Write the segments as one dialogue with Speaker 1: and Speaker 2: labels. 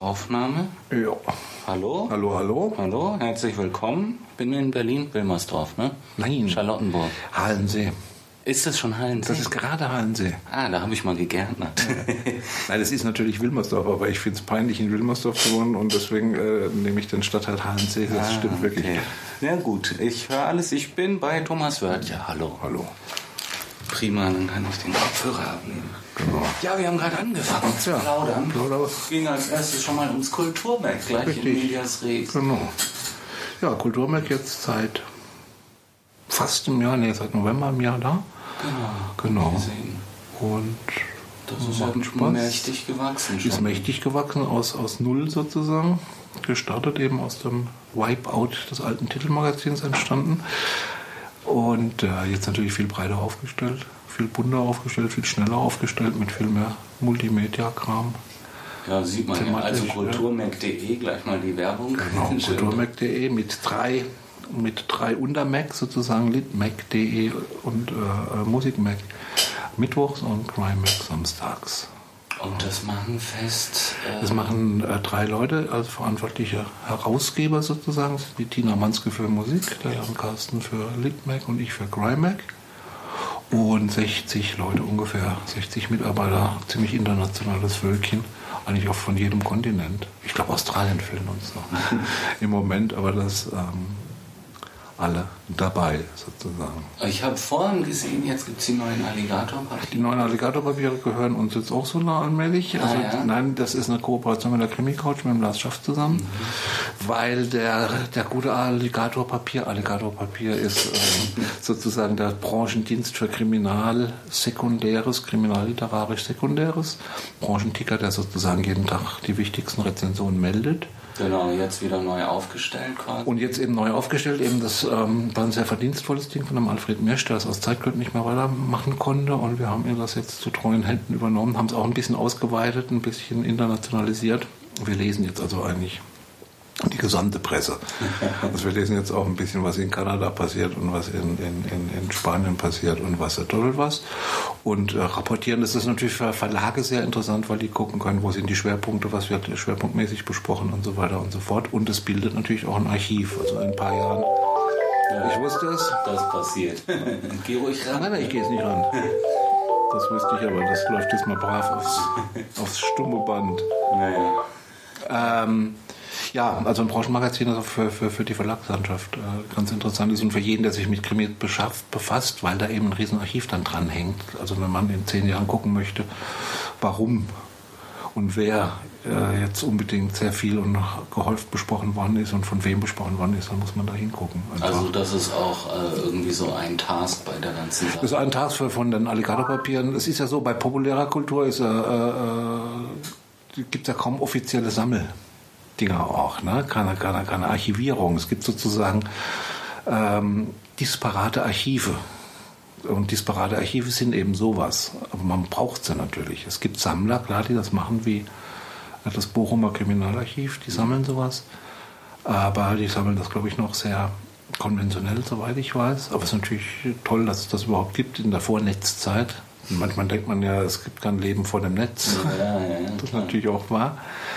Speaker 1: Aufnahme?
Speaker 2: Ja.
Speaker 1: Hallo?
Speaker 2: Hallo, hallo.
Speaker 1: Hallo, herzlich willkommen. Bin in Berlin, Wilmersdorf, ne?
Speaker 2: Nein.
Speaker 1: Charlottenburg.
Speaker 2: Halensee.
Speaker 1: Ist das schon Halensee?
Speaker 2: Das ist gerade Halensee.
Speaker 1: Ah, da habe ich mal gegärtnert.
Speaker 2: Nein, das ist natürlich Wilmersdorf, aber ich finde es peinlich, in Wilmersdorf zu wohnen und deswegen nehme ich den Stadtteil Halensee. Das stimmt wirklich.
Speaker 1: Okay. Ja gut, ich höre alles. Ich bin bei Thomas Wörth. Ja, hallo.
Speaker 2: Hallo.
Speaker 1: Prima, dann kann ich den Kopfhörer abnehmen.
Speaker 2: Genau.
Speaker 1: Ja, wir haben gerade angefangen zu plaudern.
Speaker 2: Plauder.
Speaker 1: Ging als erstes schon mal ums Kulturwerk, gleich
Speaker 2: Richtig.
Speaker 1: in Medias Res.
Speaker 2: Genau. Ja, Kulturwerk jetzt seit fast einem Jahr, seit November im Jahr da. Genau.
Speaker 1: Gesehen.
Speaker 2: Und
Speaker 1: Das ist
Speaker 2: macht
Speaker 1: ja
Speaker 2: Spaß.
Speaker 1: mächtig gewachsen schon.
Speaker 2: Ist mächtig gewachsen, aus Null sozusagen. Gestartet eben aus dem Wipeout des alten Titelmagazins entstanden. Und jetzt natürlich viel breiter aufgestellt, viel bunter aufgestellt, viel schneller aufgestellt, mit viel mehr Multimedia-Kram.
Speaker 1: Ja, sieht man ja.
Speaker 2: Thematisch,
Speaker 1: Also kulturmac.de, gleich mal die Werbung.
Speaker 2: Genau, kulturmac.de mit drei Untermac sozusagen, litmac.de und Musikmac mittwochs und Crime-Mac samstags.
Speaker 1: Und das machen fest?
Speaker 2: Das machen 3 Leute als verantwortliche Herausgeber sozusagen. Das ist die Tina Manske für Musik, der Jan Carsten für Litmac und ich für Crime-Mac. Und 60 Leute ungefähr, 60 Mitarbeiter, ziemlich internationales Völkchen, eigentlich auch von jedem Kontinent. Ich glaube, Australien fehlen uns noch im Moment, aber das alle dabei sozusagen.
Speaker 1: Ich habe vorhin gesehen, jetzt gibt es die neuen Alligatorpapiere.
Speaker 2: Die neuen Alligatorpapiere gehören uns jetzt auch so nah allmählich. Also,
Speaker 1: ja. Nein,
Speaker 2: das ist eine Kooperation mit der Krimi-Couch, mit dem Lars Schaff zusammen, weil der gute Alligatorpapier ist sozusagen der Branchendienst für Kriminalsekundäres, kriminalliterarisch Sekundäres, Branchenticker, der sozusagen jeden Tag die wichtigsten Rezensionen meldet.
Speaker 1: Genau, jetzt wieder neu aufgestellt quasi.
Speaker 2: Und jetzt eben neu aufgestellt, eben das war ein sehr verdienstvolles Ding von dem Alfred Mesch, der es aus Zeitgründen nicht mehr weitermachen konnte, und wir haben ihm das jetzt zu treuen Händen übernommen, haben es auch ein bisschen ausgeweitet, ein bisschen internationalisiert. Wir lesen jetzt also eigentlich die gesamte Presse. Also wir lesen jetzt auch ein bisschen, was in Kanada passiert und was in Spanien passiert und was der Teufel was. Und rapportieren, das ist natürlich für Verlage sehr interessant, weil die gucken können, wo sind die Schwerpunkte, was wird schwerpunktmäßig besprochen und so weiter und so fort. Und es bildet natürlich auch ein Archiv. Also in ein paar Jahren.
Speaker 1: Ja,
Speaker 2: ich wusste es.
Speaker 1: Das passiert. Geh ruhig ran.
Speaker 2: Nein, ich gehe jetzt nicht ran. Das wusste ich, aber das läuft jetzt mal brav aufs stumme Band.
Speaker 1: Naja.
Speaker 2: Ja, also ein Branchenmagazin, also für die Verlagslandschaft ganz interessant ist und für jeden, der sich mit Krimi befasst, weil da eben ein Riesenarchiv dann dran hängt. Also wenn man in 10 Jahren gucken möchte, warum und wer jetzt unbedingt sehr viel und gehäuft besprochen worden ist und von wem besprochen worden ist, dann muss man da hingucken.
Speaker 1: Also das ist auch irgendwie so ein Task bei der ganzen Sache.
Speaker 2: Das ist ein Task von den Alligatorpapieren. Es ist ja so, bei populärer Kultur gibt es ja kaum offizielle Dinger auch, ne? Keine Archivierung. Es gibt sozusagen disparate Archive. Und disparate Archive sind eben sowas. Aber man braucht sie natürlich. Es gibt Sammler, klar, die das machen, wie das Bochumer Kriminalarchiv, die sammeln sowas. Aber die sammeln das, glaube ich, noch sehr konventionell, soweit ich weiß. Aber es ist natürlich toll, dass es das überhaupt gibt in der Vornetzzeit. Und manchmal denkt man ja, es gibt kein Leben vor dem Netz.
Speaker 1: Ja,
Speaker 2: das ist natürlich auch wahr.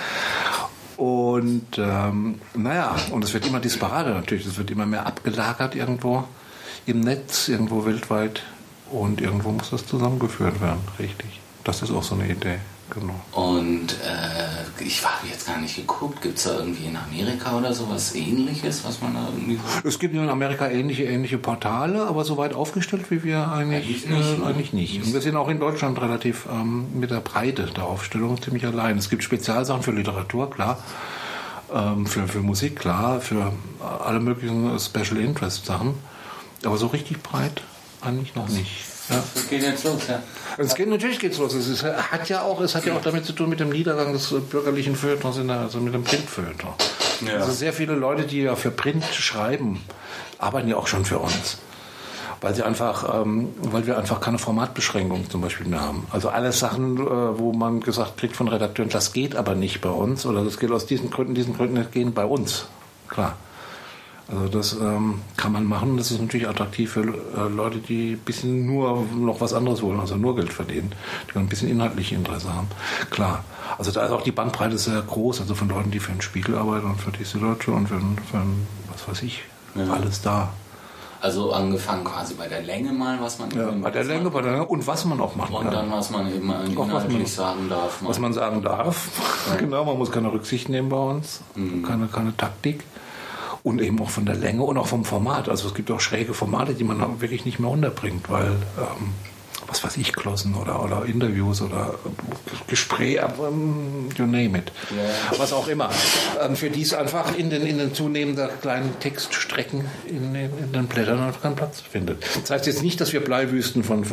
Speaker 2: Und und es wird immer disparater natürlich, es wird immer mehr abgelagert irgendwo im Netz, irgendwo weltweit, und irgendwo muss das zusammengeführt werden, richtig. Das ist auch so eine Idee, genau.
Speaker 1: Und ich habe jetzt gar nicht geguckt, gibt es da irgendwie in Amerika oder sowas Ähnliches, was man da irgendwie...
Speaker 2: Es gibt in Amerika ähnliche Portale, aber so weit aufgestellt wie wir eigentlich nicht. Und wir sind auch in Deutschland relativ mit der Breite der Aufstellung ziemlich allein. Es gibt Spezialsachen für Literatur, klar, für Musik, klar, für alle möglichen Special Interest Sachen, aber so richtig breit eigentlich noch nicht. Ja.
Speaker 1: Das geht jetzt los, ja.
Speaker 2: Natürlich geht's los. Es hat ja auch damit zu tun mit dem Niedergang des bürgerlichen Feuilletons, also mit dem Printfeuilleton. Ja. Also sehr viele Leute, die ja für Print schreiben, arbeiten ja auch schon für uns. Weil wir einfach keine Formatbeschränkung zum Beispiel mehr haben. Also alle Sachen, wo man gesagt kriegt von Redakteuren, das geht aber nicht bei uns, oder das geht aus diesen Gründen, das gehen bei uns. Klar. Also das kann man machen. Das ist natürlich attraktiv für Leute, die ein bisschen nur noch was anderes wollen, also nur Geld verdienen, die ein bisschen inhaltliche Interesse haben. Klar. Also da ist auch die Bandbreite sehr groß, also von Leuten, die für den Spiegel arbeiten und für die Süddeutsche und für was weiß ich, alles da.
Speaker 1: Also angefangen quasi bei der Länge mal, was man
Speaker 2: bei der Länge und was man auch machen
Speaker 1: kann. Und dann, was man eben inhaltlich sagen darf.
Speaker 2: Was man sagen darf. Ja. Genau, man muss keine Rücksicht nehmen bei uns, keine Taktik. Und eben auch von der Länge und auch vom Format. Also es gibt auch schräge Formate, die man wirklich nicht mehr unterbringt, weil, was weiß ich, Glossen oder Interviews oder Gespräche, you name it. Yeah. Was auch immer. Für die es einfach in den zunehmenden kleinen Textstrecken in den Blättern einfach keinen Platz findet. Das heißt jetzt nicht, dass wir Bleiwüsten von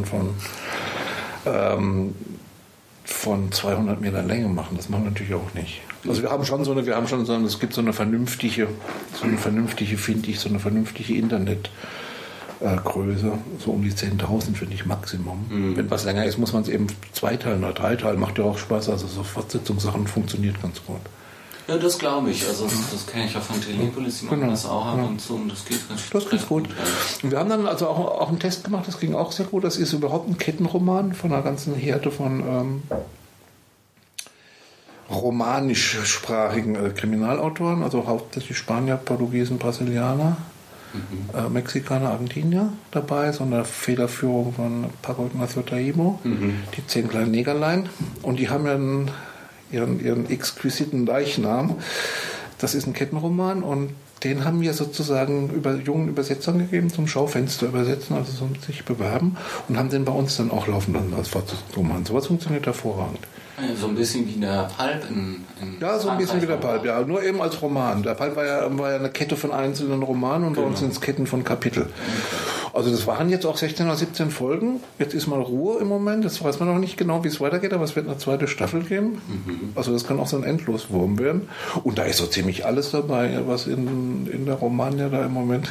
Speaker 2: 200 Meter Länge machen. Das machen wir natürlich auch nicht. Also es gibt so eine vernünftige, finde ich, so eine vernünftige Internetgröße, so um die 10.000 finde ich Maximum. Wenn was länger ist, muss man es eben zweiteilen oder dreiteilen. Macht ja auch Spaß, also so Fortsetzungssachen funktioniert ganz gut.
Speaker 1: Ja, das glaube ich. Also das kenne ich ja von Telepolis, die machen das auch ab und zu und das geht ganz
Speaker 2: gut. Und wir haben dann also auch einen Test gemacht, das ging auch sehr gut. Das ist überhaupt ein Kettenroman von einer ganzen Herde von romanischsprachigen Kriminalautoren, also hauptsächlich Spanier, Portugiesen, Brasilianer, Mexikaner, Argentinier dabei, so eine Federführung von Paco Ignacio Taibo, die 10 kleinen Negerlein. Und die haben ja ihren exquisiten Leichnam. Das ist ein Kettenroman und den haben wir sozusagen jungen Übersetzern gegeben, zum Schaufenster übersetzen, also so sich bewerben und haben den bei uns dann auch laufen lassen als Fortsetzungsroman. Sowas funktioniert hervorragend.
Speaker 1: So ein bisschen wie der Pulp in
Speaker 2: ja, so ein bisschen wie der Pulp, ja. Nur eben als Roman. Der Pulp war ja eine Kette von einzelnen Romanen und bei uns sind es Ketten von Kapitel. Also das waren jetzt auch 16 oder 17 Folgen. Jetzt ist mal Ruhe im Moment. Jetzt weiß man noch nicht genau, wie es weitergeht, aber es wird eine zweite Staffel geben. Also das kann auch so ein Endloswurm werden. Und da ist so ziemlich alles dabei, was in der Romania da im Moment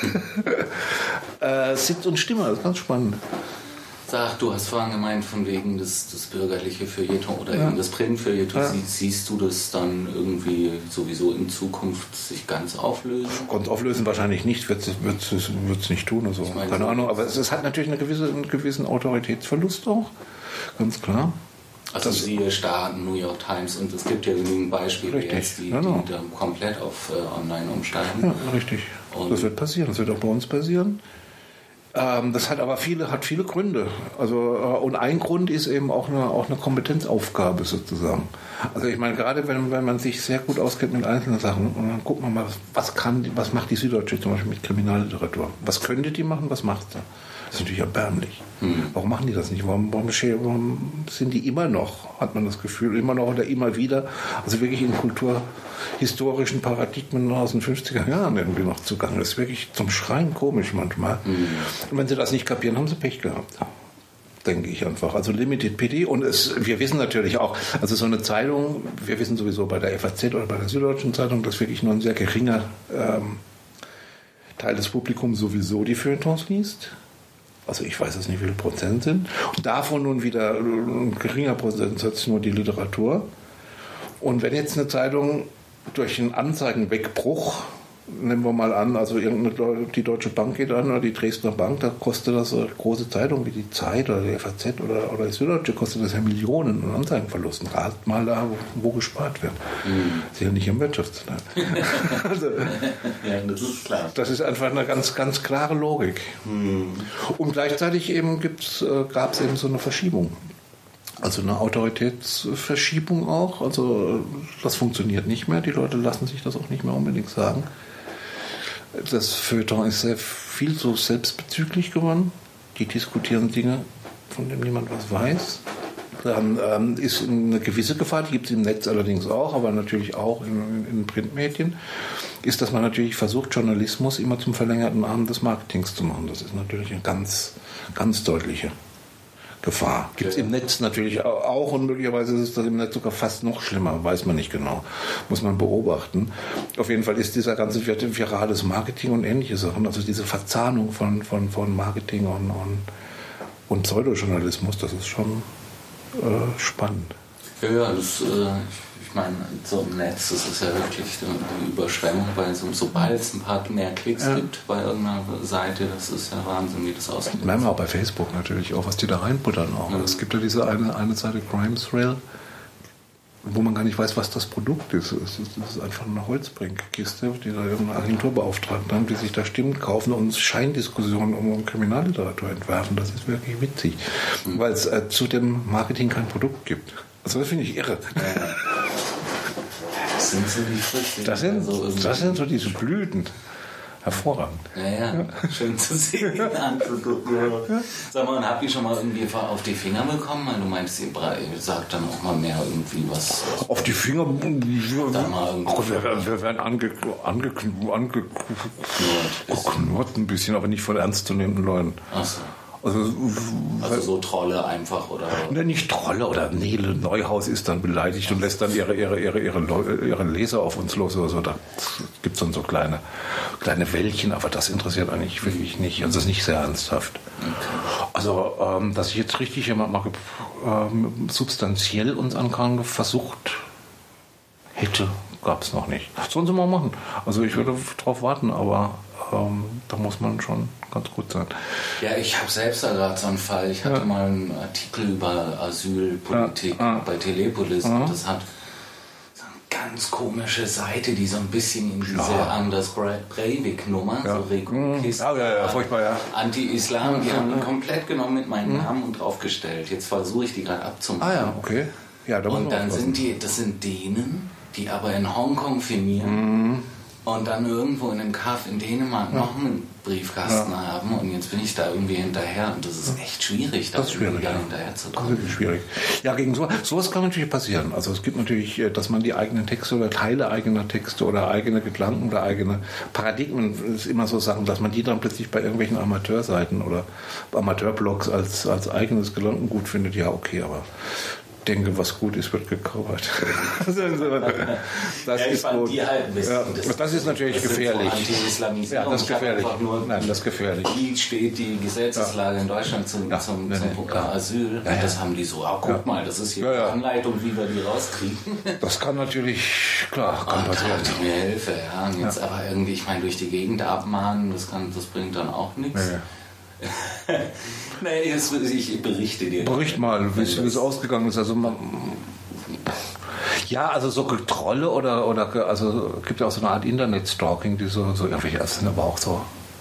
Speaker 2: Sitz und Stimme. Das ist ganz spannend.
Speaker 1: Sag, du hast vorhin gemeint, von wegen das bürgerliche Feuilleton oder eben das Printfeuilleton. Ja. Siehst du das dann irgendwie sowieso in Zukunft sich ganz auflösen?
Speaker 2: Ganz auflösen wahrscheinlich nicht, wird es nicht tun. Also. Keine Ahnung, aber es hat natürlich einen gewissen Autoritätsverlust auch, ganz klar.
Speaker 1: Also siehe Staaten, New York Times und es gibt ja genügend Beispiele jetzt, die dann komplett auf online umsteigen.
Speaker 2: Ja, richtig. Und das wird passieren, das wird auch bei uns passieren. Das hat aber viele Gründe. Also, und ein Grund ist eben auch eine Kompetenzaufgabe sozusagen. Also ich meine, gerade wenn man sich sehr gut auskennt mit einzelnen Sachen und dann guckt man mal, was macht die Süddeutsche zum Beispiel mit Kriminalliteratur? Was könnte die machen, was macht sie? Das ist natürlich erbärmlich. Warum machen die das nicht? Warum sind die immer noch, hat man das Gefühl, immer noch oder immer wieder, also wirklich in kulturhistorischen Paradigmen aus den 50er Jahren irgendwie noch zugange. Das ist wirklich zum Schreien komisch manchmal. Und wenn sie das nicht kapieren, haben sie Pech gehabt. Denke ich einfach. Also Limited Pity. Und wir wissen natürlich auch, also so eine Zeitung, wir wissen sowieso bei der FAZ oder bei der Süddeutschen Zeitung, dass wirklich nur ein sehr geringer Teil des Publikums sowieso die Feuilletons liest. Also ich weiß jetzt nicht, wie viel Prozent sind. Und davon nun wieder ein geringer Prozentsatz nur die Literatur. Und wenn jetzt eine Zeitung durch einen Anzeigenwegbruch, nehmen wir mal an, also die Deutsche Bank geht an oder die Dresdner Bank, da kostet das eine große Zeitung wie die Zeit oder die FAZ oder die Süddeutsche, kostet das ja Millionen an Anzeigenverlusten. Rat mal da, wo gespart wird. Sicher nicht im Wirtschaftsteil. Also,
Speaker 1: ja, das ist klar.
Speaker 2: Das ist einfach eine ganz, ganz klare Logik. Und gleichzeitig eben gab es eben so eine Verschiebung. Also eine Autoritätsverschiebung auch. Also das funktioniert nicht mehr. Die Leute lassen sich das auch nicht mehr unbedingt sagen. Das Feuilleton ist sehr viel so selbstbezüglich geworden. Die diskutieren Dinge, von denen niemand was weiß. Dann ist eine gewisse Gefahr, die gibt es im Netz allerdings auch, aber natürlich auch in Printmedien, ist, dass man natürlich versucht, Journalismus immer zum verlängerten Arm des Marketings zu machen. Das ist natürlich eine ganz, ganz deutliche Gefahr. Gibt es im Netz natürlich auch und möglicherweise ist das im Netz sogar fast noch schlimmer, weiß man nicht genau, muss man beobachten. Auf jeden Fall ist dieser ganze virales Marketing und ähnliche Sachen, also diese Verzahnung von Marketing und Pseudojournalismus, das ist schon spannend.
Speaker 1: Ja, ich Ich meine, so im Netz, das ist ja wirklich die Überschwemmung, weil sobald es ein paar mehr Klicks gibt bei irgendeiner Seite, das ist ja Wahnsinn, wie das aussieht.
Speaker 2: Manchmal auch bei Facebook natürlich auch, was die da reinbuttern auch. Es gibt ja diese eine Seite Crime Thrill, wo man gar nicht weiß, was das Produkt ist. Es ist einfach eine Holzbrinkkiste, die da irgendeine Agentur beauftragt haben, die sich da Stimmen kaufen und Scheindiskussionen um Kriminalliteratur entwerfen. Das ist wirklich witzig, weil es zu dem Marketing kein Produkt gibt. Also das finde ich irre.
Speaker 1: Das sind so die Früchte.
Speaker 2: Das sind so diese Blüten. Hervorragend.
Speaker 1: Ja, schön zu sehen. Sag mal, und habt ihr schon mal irgendwie auf die Finger bekommen? Weil du meinst, ihr sagt dann auch mal mehr irgendwie was.
Speaker 2: Auf die Finger? Wir werden angeknurrt ein bisschen, aber nicht von ernstzunehmenden Leuten.
Speaker 1: Ach so. Also so Trolle einfach, oder?
Speaker 2: Ne, nicht Trolle, oder Nele Neuhaus ist dann beleidigt und lässt dann ihre Leser auf uns los oder so. Da gibt es dann so kleine Wellchen, aber das interessiert eigentlich wirklich nicht. Also das ist nicht sehr ernsthaft. Okay. Also, dass ich jetzt richtig jemand mal substanziell uns anklang versucht hätte, gab es noch nicht. Sollen sie mal machen. Also ich würde drauf warten, aber da muss man schon ganz gut sein.
Speaker 1: Ja, ich habe selbst da gerade so einen Fall. Ich hatte mal einen Artikel über Asylpolitik bei Telepolis und das hat so eine ganz komische Seite, die so ein bisschen in diese Anders Breivik-Nummer, so Regukisten,
Speaker 2: furchtbar,
Speaker 1: Anti-Islam, die haben ihn komplett genommen mit meinem Namen und draufgestellt. Jetzt versuche ich die gerade abzumachen.
Speaker 2: Ah ja, okay. Ja,
Speaker 1: und dann sind Dänen, die aber in Hongkong firmieren und dann irgendwo in einem Kaff in Dänemark noch einen Briefkasten haben, und jetzt bin ich da irgendwie hinterher und das ist echt schwierig, da hinterher zu kommen.
Speaker 2: Das ist schwierig. Ja, gegen sowas kann natürlich passieren. Also es gibt natürlich, dass man die eigenen Texte oder Teile eigener Texte oder eigene Gedanken oder eigene Paradigmen, ist immer so Sachen, dass man die dann plötzlich bei irgendwelchen Amateurseiten oder Amateurblogs als eigenes Gedankengut findet. Ja, okay, aber denke, was gut ist, wird gekauft. Das ist gut. Das ist natürlich gefährlich. Ja, das ist gefährlich. Nein, das ist gefährlich.
Speaker 1: Wie steht die Gesetzeslage in Deutschland zum Asyl?
Speaker 2: Ja.
Speaker 1: Das haben die so. Guck mal, das ist hier eine Anleitung, wie wir die rauskriegen.
Speaker 2: Das kann natürlich, kann passieren.
Speaker 1: Mir Hilfe, ja. Und jetzt aber irgendwie, ich meine, durch die Gegend abmahnen, das bringt dann auch nichts.
Speaker 2: Nee.
Speaker 1: Nee, ich berichte dir.
Speaker 2: Bericht mal, wie es ausgegangen ist. Also also so Trolle oder also gibt ja auch so eine Art Internet-Stalking, die so irgendwelche, das sind aber auch so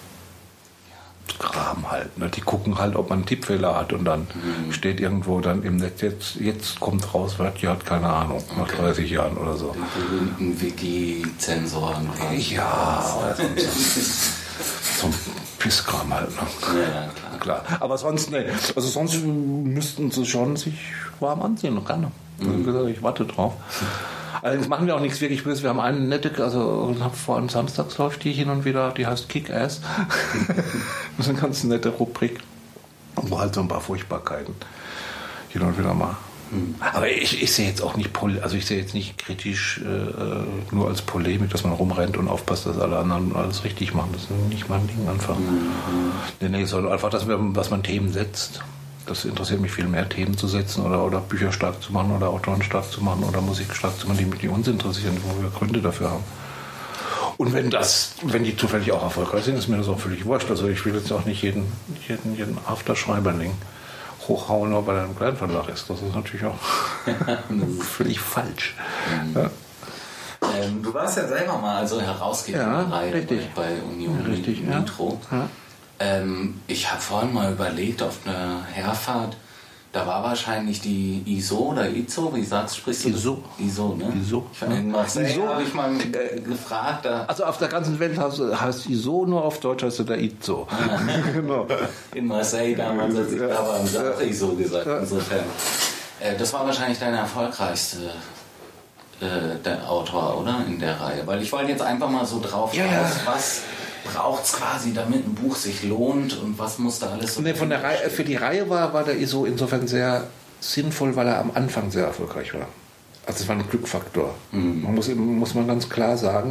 Speaker 2: Kram halt. Ne? Die gucken halt, ob man einen Tippfehler hat und dann steht irgendwo dann im Netz, jetzt kommt raus, die hat keine Ahnung, nach 30 Jahren oder so.
Speaker 1: Die berühmten Wiki-Zensoren.
Speaker 2: Ja, oder so ein Pisskram halt. Ne?
Speaker 1: Ja, klar.
Speaker 2: Aber sonst, also sonst müssten sie schon sich warm anziehen, noch gerne. Also ich warte drauf. Allerdings machen wir auch nichts wirklich Böses. Wir haben eine nette, vor allem samstags läuft die hin und wieder, die heißt Kick-Ass. Das ist eine ganz nette Rubrik, wo halt so ein paar Furchtbarkeiten hin und wieder mal. Aber ich sehe jetzt auch nicht, ich sehe jetzt nicht kritisch nur als Polemik, dass man rumrennt und aufpasst, dass alle anderen alles richtig machen. Das ist nicht mein Ding einfach. Nee, sondern einfach, dass man Themen setzt. Das interessiert mich viel mehr, Themen zu setzen oder Bücher stark zu machen oder Autoren stark zu machen oder Musik stark zu machen, die uns interessieren, wo wir Gründe dafür haben. Und wenn die zufällig auch erfolgreich sind, ist mir das auch völlig wurscht. Also ich will jetzt auch nicht jeden Afterschreiberling hochhauen, nur weil er im Kleinverlag ist. Das ist natürlich auch völlig falsch. Ja.
Speaker 1: Du warst ja selber mal Herausgeber bei Union Nitro. Ja. Ich habe vorhin mal überlegt, auf einer Herfahrt, da war wahrscheinlich die ISO oder ISO, sprichst du das? ISO, ne? ISO. In Marseille habe ich mal gefragt.
Speaker 2: Also auf der ganzen Welt heißt ISO, nur auf Deutsch heißt der ISO.
Speaker 1: Genau. In Marseille damals, als ich da war, haben sie auch ISO gesagt. Insofern. Das war wahrscheinlich dein erfolgreichste der Autor, oder? In der Reihe. Weil ich wollte jetzt einfach mal so drauf raus, was braucht es quasi, damit ein Buch sich lohnt und was muss da alles so...
Speaker 2: Für die Reihe war der ISO insofern sehr sinnvoll, weil er am Anfang sehr erfolgreich war. Also es war ein Glückfaktor. Muss man ganz klar sagen,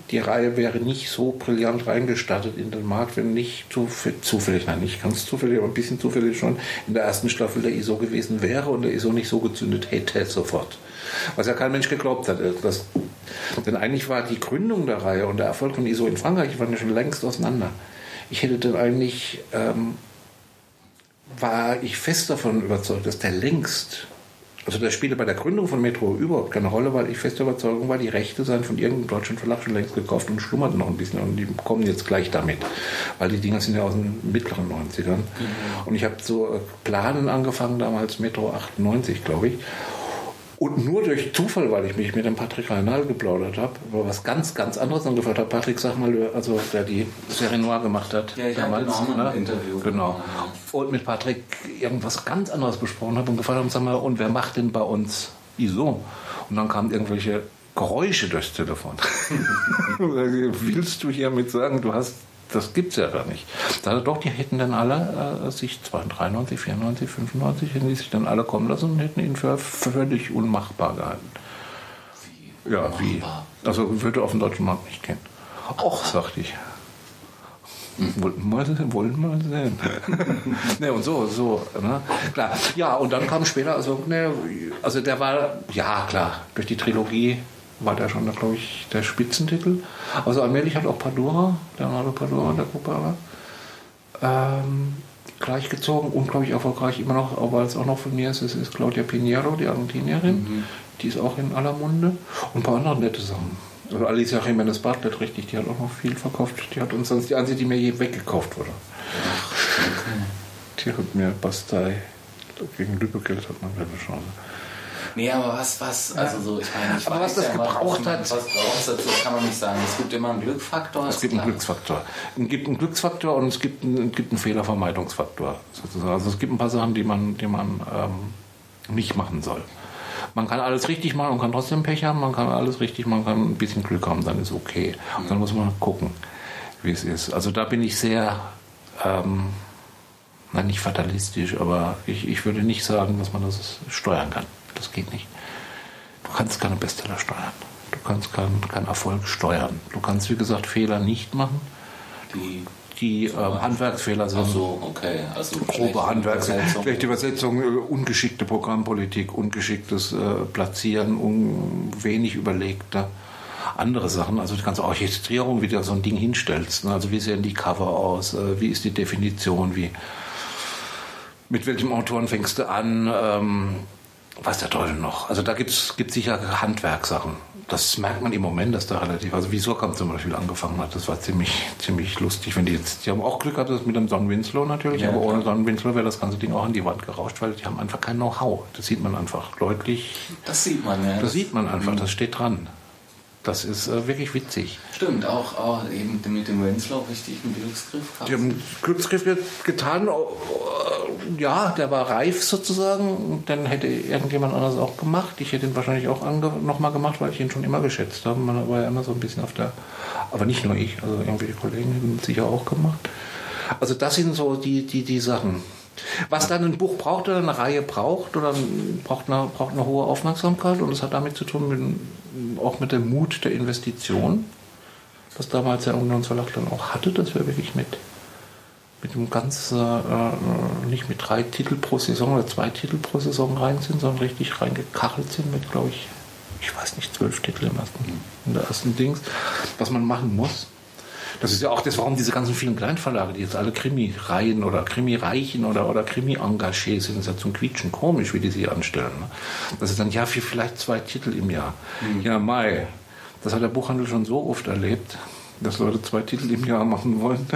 Speaker 2: die Reihe wäre nicht so brillant reingestartet in den Markt, wenn nicht zufällig, nein, nicht ganz zufällig, aber ein bisschen zufällig schon in der ersten Staffel der ISO gewesen wäre und der ISO nicht so gezündet hätte sofort. Was ja kein Mensch geglaubt hat. Denn eigentlich war die Gründung der Reihe und der Erfolg von ISO in Frankreich waren ja schon längst auseinander. Ich hätte dann eigentlich, war ich fest davon überzeugt, dass der längst, also das spielte bei der Gründung von Metro überhaupt keine Rolle, weil ich fest der Überzeugung war, die Rechte seien von irgendeinem deutschen Verlag schon längst gekauft und schlummerten noch ein bisschen und die kommen jetzt gleich damit, weil die Dinger sind ja aus den mittleren 90ern. Und ich habe so Planen angefangen, damals Metro 98, glaube ich. Und nur durch Zufall, weil ich mich mit dem Patrick Reynal geplaudert habe, über was ganz, ganz anderes angefragt habe. Patrick, sag mal, also der die Série Noire gemacht hat.
Speaker 1: Ja, ich habe auch mal ein Interview.
Speaker 2: Genau. Und mit Patrick irgendwas ganz anderes besprochen habe und gefragt habe, sag mal, und wer macht denn bei uns ISO? Und dann kamen irgendwelche Geräusche durchs Telefon. Willst du hiermit sagen, das gibt's ja gar nicht. Da doch, die hätten dann alle sich 93, 94, 95, hätten die sich dann alle kommen lassen und hätten ihn für völlig unmachbar gehalten.
Speaker 1: Wie?
Speaker 2: Ja, wie? Also würde auf dem deutschen Markt nicht gehen. Och, sagte ich. Wollen mal sehen. Ne, und so, ne? Klar. Ja, und dann kam später, also der war, ja klar, durch die Trilogie war der schon, glaube ich, der Spitzentitel. Also allmählich hat auch Leonardo Padura, der Gruppe gleichgezogen, unglaublich erfolgreich immer noch, auch weil es auch noch von mir ist, es ist Claudia Pinheiro, die Argentinierin, die ist auch in aller Munde und ein paar andere nette Sachen. Also Alicia Jiménez Bartlett, richtig, die hat auch noch viel verkauft, die hat uns sonst die einzige, die mir je weggekauft wurde. Die hat mir Bastei gegen Lübeck hat man keine Chance.
Speaker 1: Nee, aber was, also so, ich meine,
Speaker 2: aber was das gebraucht hat.
Speaker 1: Was braucht dazu, kann man nicht sagen. Es gibt immer einen Glücksfaktor.
Speaker 2: Es gibt einen Glücksfaktor. Es gibt einen Glücksfaktor und es gibt einen Fehlervermeidungsfaktor. Sozusagen. Also es gibt ein paar Sachen, die man nicht machen soll. Man kann alles richtig machen und kann trotzdem Pech haben. Man kann alles richtig machen, kann ein bisschen Glück haben, dann ist okay. Und dann muss man gucken, wie es ist. Also da bin ich sehr, nicht fatalistisch, aber ich würde nicht sagen, dass man das steuern kann. Das geht nicht. Du kannst keine Bestseller steuern. Du kannst keinen Erfolg steuern. Du kannst, wie gesagt, Fehler nicht machen. Die Handwerksfehler sind.
Speaker 1: Ach so, okay. Also
Speaker 2: grobe Handwerksfehler. Schlechte Übersetzung, ungeschickte Programmpolitik, ungeschicktes Platzieren, wenig überlegte andere Sachen. Also die ganze Orchestrierung, wie du so ein Ding hinstellst. Ne? Also wie sehen die Cover aus? Wie ist die Definition? Mit welchem Autoren fängst du an? Was der Teufel noch? Also da gibt's sicher Handwerkssachen. Das merkt man im Moment, dass da relativ, also wie Surkamp zum Beispiel angefangen hat, das war ziemlich lustig, wenn die haben auch Glück gehabt, das mit dem Don Winslow natürlich, ja, aber ohne Don Winslow wäre das ganze Ding auch an die Wand gerauscht, weil die haben einfach kein Know-how. Das sieht man einfach deutlich.
Speaker 1: Das sieht man, ja.
Speaker 2: Das sieht man einfach, das steht dran. Das ist wirklich witzig.
Speaker 1: Stimmt, auch eben mit dem Winslow richtig einen Glücksgriff gehabt.
Speaker 2: Die haben einen Glücksgriff getan, ja, der war reif sozusagen. Dann hätte irgendjemand anders auch gemacht. Ich hätte ihn wahrscheinlich auch nochmal gemacht, weil ich ihn schon immer geschätzt habe. Man war ja immer so ein bisschen aber nicht nur ich, also irgendwelche Kollegen hätten es sicher auch gemacht. Also das sind so die Sachen. Was dann ein Buch braucht oder eine Reihe braucht oder braucht eine hohe Aufmerksamkeit und das hat damit zu tun auch mit dem Mut der Investition, was damals der Unionsverlag dann auch hatte, dass wir wirklich mit dem ganz nicht mit 3 Titel pro Saison oder 2 Titel pro Saison rein sind, sondern richtig reingekachelt sind mit, glaube ich weiß nicht, 12 Titel in der ersten Dings, was man machen muss. Das ist ja auch das, warum diese ganzen vielen Kleinverlage, die jetzt alle Krimi-Reihen oder Krimi-Reichen oder Krimi-Engagés sind, ist ja zum Quietschen komisch, wie die sie anstellen. Ne? Das ist dann ja für vielleicht 2 Titel im Jahr. Ja, Mai, das hat der Buchhandel schon so oft erlebt, dass Leute 2 Titel im Jahr machen wollen.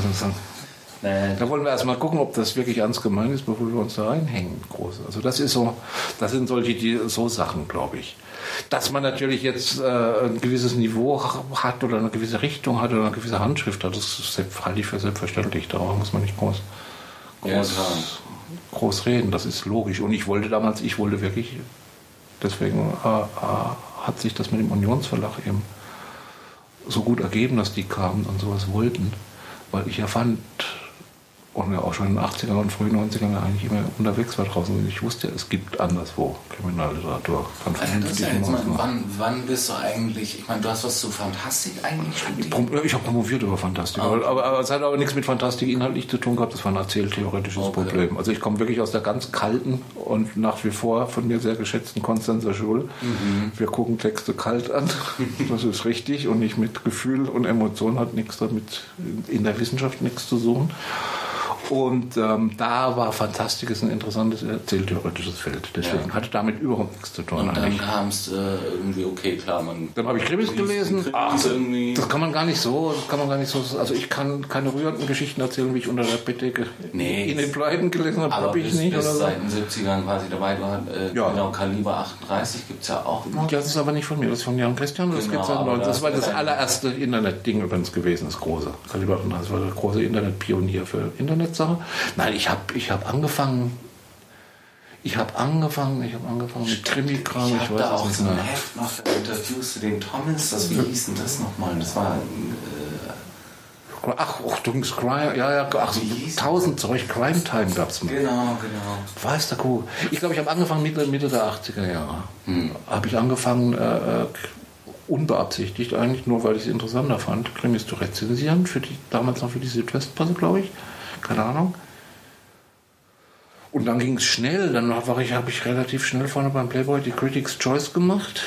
Speaker 2: Da wollen wir erstmal gucken, ob das wirklich ernst gemeint ist, bevor wir uns da reinhängen. Groß. Also das sind solche so Sachen, glaube ich. Dass man natürlich jetzt ein gewisses Niveau hat oder eine gewisse Richtung hat oder eine gewisse Handschrift hat, das halte ich für selbstverständlich. Darüber muss man nicht groß reden. Das ist logisch. Und ich wollte wirklich, deswegen hat sich das mit dem Unionsverlag eben so gut ergeben, dass die kamen und sowas wollten. Weil ich ja fand, und ja auch schon in den 80er und frühen 90ern eigentlich immer unterwegs war draußen. Und ich wusste, es gibt anderswo Kriminalliteratur.
Speaker 1: Wann bist du eigentlich, ich meine, du hast was zu Fantastik eigentlich studiert?
Speaker 2: Ich habe promoviert über Fantastik, aber es hat aber nichts mit Fantastik inhaltlich zu tun gehabt, das war ein erzähltheoretisches Problem. Also ich komme wirklich aus der ganz kalten und nach wie vor von mir sehr geschätzten Konstanzer Schule. Wir gucken Texte kalt an, das ist richtig, und nicht mit Gefühl und Emotion, hat nichts damit in der Wissenschaft nichts zu suchen. Und da war Fantastik ein interessantes erzähltheoretisches Feld. Deswegen hatte damit überhaupt nichts zu tun.
Speaker 1: Und dann kam es irgendwie, okay, klar.
Speaker 2: Dann habe ich Krimis gelesen. Das kann man gar nicht so. Also ich kann keine rührenden Geschichten erzählen, wie ich unter der Bettdecke in den Pleiten gelesen habe.
Speaker 1: Aber
Speaker 2: ich nicht.
Speaker 1: Bis
Speaker 2: oder so.
Speaker 1: seit den 70ern quasi dabei war. Genau, Kaliber 38 gibt es ja auch immer.
Speaker 2: Das ist aber nicht von mir, das ist von Jan Christian. Das war das allererste Internet-Ding übrigens gewesen, das große. Kaliber 38 war der große Internetpionier für Internet. Nein, ich hab angefangen mit Krimi-Kram.
Speaker 1: Ich habe da auch so ein Heft noch für Interviews zu den Thomas. Wie hieß denn das nochmal? Das war...
Speaker 2: Tausend Zeug, Crime Time gab es mal.
Speaker 1: Genau.
Speaker 2: Weiß der Kuh. Ich glaube, ich habe angefangen Mitte der 80er Jahre. Habe ich angefangen, unbeabsichtigt eigentlich, nur weil ich es interessanter fand, Krimis zu rezensieren, damals noch für die Südwestpresse, glaube ich. Keine Ahnung. Und dann ging es schnell. Dann habe ich relativ schnell vorne beim Playboy die Critics' Choice gemacht.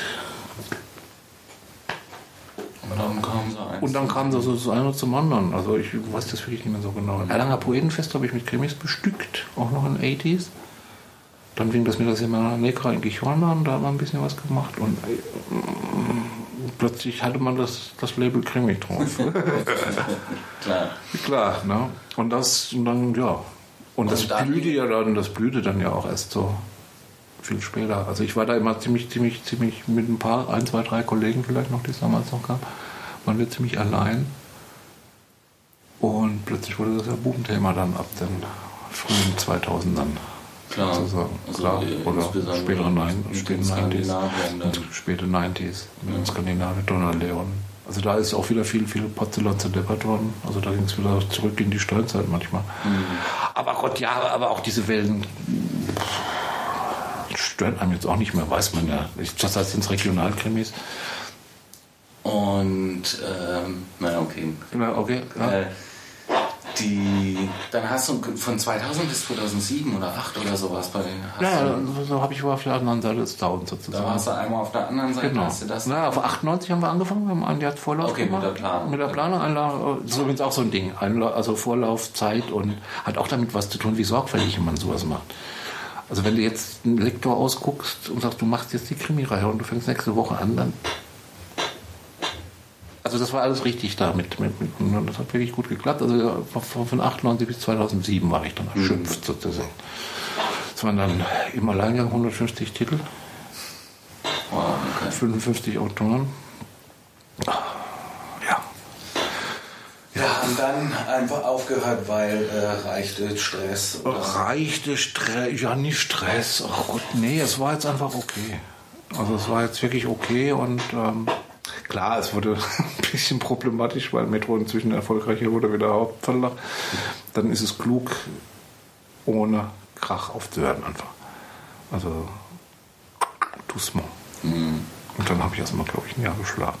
Speaker 2: Und dann kam so das eine zum anderen. Also ich weiß das wirklich nicht mehr so genau. Erlanger Poetenfest habe ich mit Krimis bestückt, auch noch in den 80s. Dann ging das mit der Semana Negra in Gijón an, da haben wir ein bisschen was gemacht. Und plötzlich hatte man das Label Krimi drauf. Klar, ne? Und das blühte dann ja auch erst so viel später. Also ich war da immer ziemlich mit ein paar, 1, 2, 3 Kollegen vielleicht noch, die es damals noch gab, waren wir ziemlich allein. Und plötzlich wurde das ja Bubenthema dann ab den frühen 2000ern.
Speaker 1: Klar,
Speaker 2: sozusagen.
Speaker 1: Also
Speaker 2: oder späte 90s in Skandinavien, Donald Leon. Also da ist auch wieder viel Porzellan zerdeppert worden. Also da ging es wieder zurück in die Steinzeit manchmal. Aber Gott, ja, aber auch diese Wellen stören einem jetzt auch nicht mehr, weiß man ja. Das heißt, sind es Regionalkrimis.
Speaker 1: Und, okay.
Speaker 2: Ja.
Speaker 1: Dann hast du von 2000 bis 2007 oder 2008 oder sowas bei den...
Speaker 2: So habe ich auf der anderen Seite des Downs sozusagen.
Speaker 1: Da warst du einmal auf der anderen Seite,
Speaker 2: genau.
Speaker 1: Hast du das...
Speaker 2: Auf 98 haben wir angefangen, wir haben ein Jahr Vorlauf gemacht. Mit der Planung. Das ist übrigens auch so ein Ding. Also Vorlaufzeit und hat auch damit was zu tun, wie sorgfältig man sowas macht. Also wenn du jetzt einen Lektor ausguckst und sagst, du machst jetzt die Krimireihe und du fängst nächste Woche an, dann... Also das war alles richtig da. Das hat wirklich gut geklappt. Also von 98 bis 2007 war ich dann erschöpft sozusagen. Es waren dann im Alleingang 150 Titel.
Speaker 1: Wow, okay.
Speaker 2: 55 Autoren.
Speaker 1: Ja, und dann einfach aufgehört, weil reichte Stress.
Speaker 2: Ja, nicht Stress. Ach Gott, nee, es war jetzt einfach okay. Also es war jetzt wirklich okay und klar, es wurde ein bisschen problematisch, weil Metro inzwischen erfolgreicher wurde wie der Hauptverlag. Dann ist es klug, ohne Krach aufzuhören einfach. Also, doucement. Und dann habe ich erstmal, glaube ich, ein Jahr geschlafen.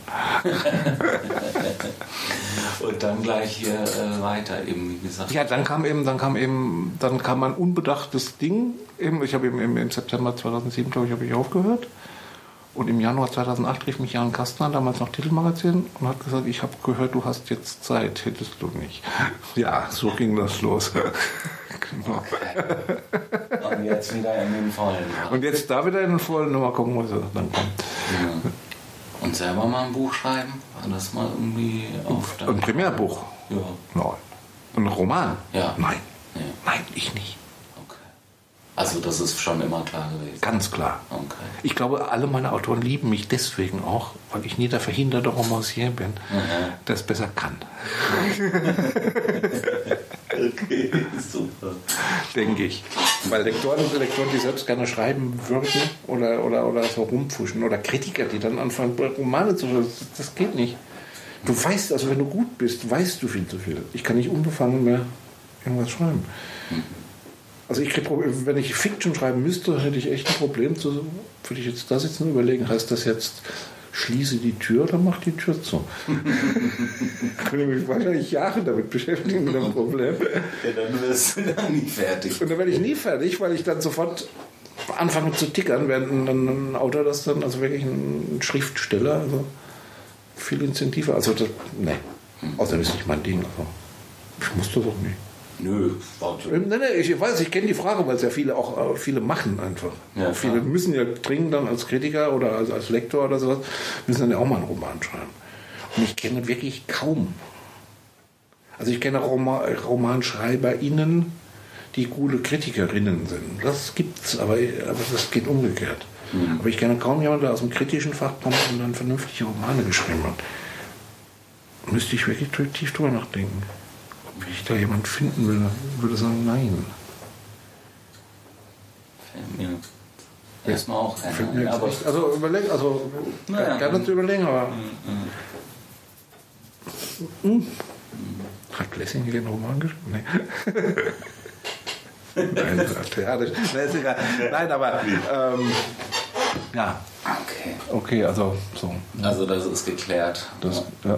Speaker 1: Und dann gleich hier weiter eben, wie gesagt.
Speaker 2: Ja, dann kam ein unbedachtes Ding. Ich habe im September 2007, glaube ich, habe ich aufgehört. Und im Januar 2008 rief mich Jan Kastner, damals noch Titelmagazin, und hat gesagt, ich habe gehört, du hast jetzt Zeit, hättest du nicht. Ja, so ging das los. Genau.
Speaker 1: Okay. Und jetzt wieder in den Vollen.
Speaker 2: Und jetzt da wieder in den Vollen, mal gucken, was dann kommt.
Speaker 1: Ja. Und selber mal ein Buch schreiben? War das mal irgendwie auf der...
Speaker 2: Ein Primärbuch?
Speaker 1: Ja.
Speaker 2: Nein. Ein Roman?
Speaker 1: Ja.
Speaker 2: Nein.
Speaker 1: Ja.
Speaker 2: Nein, ich nicht.
Speaker 1: Also das ist schon immer klar gewesen?
Speaker 2: Ganz klar.
Speaker 1: Okay.
Speaker 2: Ich glaube, alle meine Autoren lieben mich deswegen auch, weil ich nie der verhinderte Romancier bin, der es besser kann.
Speaker 1: Okay, super.
Speaker 2: Denke ich. Weil Lektoren, die selbst gerne schreiben würden oder so rumpfuschen oder Kritiker, die dann anfangen, Romane zu schreiben, das geht nicht. Du weißt, also wenn du gut bist, weißt du viel zu viel. Ich kann nicht unbefangen mehr irgendwas schreiben. Also wenn ich Fiction schreiben müsste, hätte ich echt ein Problem. Würde ich jetzt da sitzen und überlegen, heißt das jetzt, schließe die Tür oder mach die Tür zu? Könnte mich wahrscheinlich Jahre damit beschäftigen mit dem Problem.
Speaker 1: Ja, dann wirst du dann nie fertig.
Speaker 2: Und dann werde ich nie fertig, weil ich dann sofort anfange zu tickern, während ein Autor das dann, also wirklich ein Schriftsteller, also viel intensiver. Also das, nee, außerdem ist nicht mein Ding. Also, ich muss das auch nicht.
Speaker 1: Nö,
Speaker 2: ich weiß, ich kenne die Frage, weil es ja viele machen einfach. Ja, viele müssen ja dringend dann als Kritiker oder als Lektor oder sowas, müssen dann ja auch mal einen Roman schreiben. Und ich kenne wirklich kaum. Also ich kenne RomanschreiberInnen, die gute Kritikerinnen sind. Das gibt's, aber das geht umgekehrt. Mhm. Aber ich kenne kaum jemanden, der aus dem kritischen Fach kommt und dann vernünftige Romane geschrieben hat. Müsste ich wirklich tief drüber nachdenken. Ob ich da jemanden finden will, würde sagen, nein.
Speaker 1: Fällt mir erstmal auch
Speaker 2: ein. Also überlegen, gerne zu überlegen, aber. Hat Lessing hier einen Roman geschrieben? Nee. Nein, theatrisch. Ist egal. Nein, aber ja. Okay, also so.
Speaker 1: Also das ist geklärt.
Speaker 2: Ja.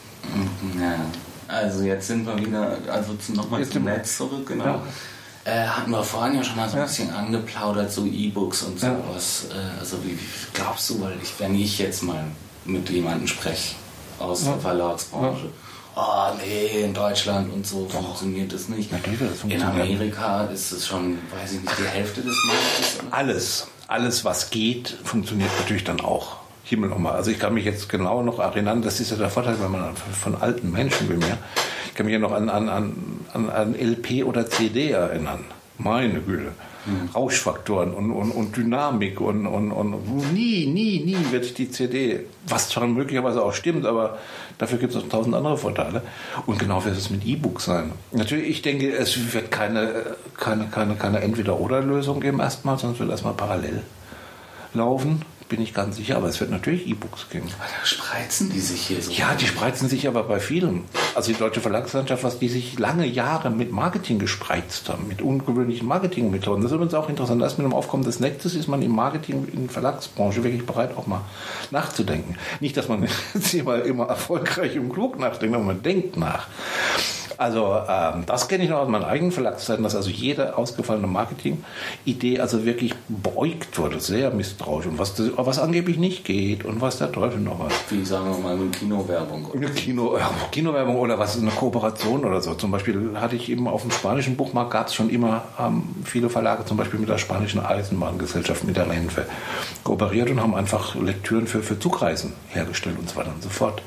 Speaker 1: Also jetzt sind wir wieder, also nochmal zum Netz zurück, genau. Ja. Hatten wir vorhin ja schon mal so ein bisschen angeplaudert, so E-Books und sowas. Also wie glaubst du, weil wenn ich jetzt mal mit jemandem spreche aus der Verlagsbranche, oh nee, in Deutschland und so funktioniert das nicht. In Amerika ist es schon, weiß ich nicht, die Hälfte des Marktes.
Speaker 2: Alles, was geht, funktioniert natürlich dann auch. Himmel nochmal. Also ich kann mich jetzt genau noch erinnern, das ist ja der Vorteil, wenn man von alten Menschen wie mir, ich kann mich ja noch an LP oder CD erinnern. Meine Güte. Rauschfaktoren und Dynamik und nie wird die CD, was zwar möglicherweise auch stimmt, aber dafür gibt es noch 1000 andere Vorteile. Und genau wird es mit E-Books sein. Natürlich, ich denke, es wird keine Entweder-Oder-Lösung geben erstmal, sondern es wird erstmal parallel laufen. Bin ich ganz sicher, aber es wird natürlich E-Books geben.
Speaker 1: Aber da spreizen die sich hier so.
Speaker 2: Ja, die spreizen sich aber bei vielen. Also die deutsche Verlagslandschaft, was die sich lange Jahre mit Marketing gespreizt haben, mit ungewöhnlichen Marketingmethoden. Das ist übrigens auch interessant. Erst mit dem Aufkommen des Netzes ist man im Marketing, in der Verlagsbranche wirklich bereit, auch mal nachzudenken. Nicht, dass man jetzt immer erfolgreich und klug nachdenkt, aber man denkt nach. Also das kenne ich noch aus meinen eigenen Verlagszeiten, dass also jede ausgefallene Marketing-Idee also wirklich beäugt wurde, sehr misstrauisch und was angeblich nicht geht und was der Teufel noch was.
Speaker 1: Wie sagen wir mal eine Kinowerbung.
Speaker 2: Eine Kinowerbung oder was, eine Kooperation oder so. Zum Beispiel hatte ich eben auf dem spanischen Buchmarkt, gab es schon immer viele Verlage, zum Beispiel mit der spanischen Eisenbahngesellschaft, mit der Renfe, kooperiert und haben einfach Lektüren für Zugreisen hergestellt und so weiter und so fort.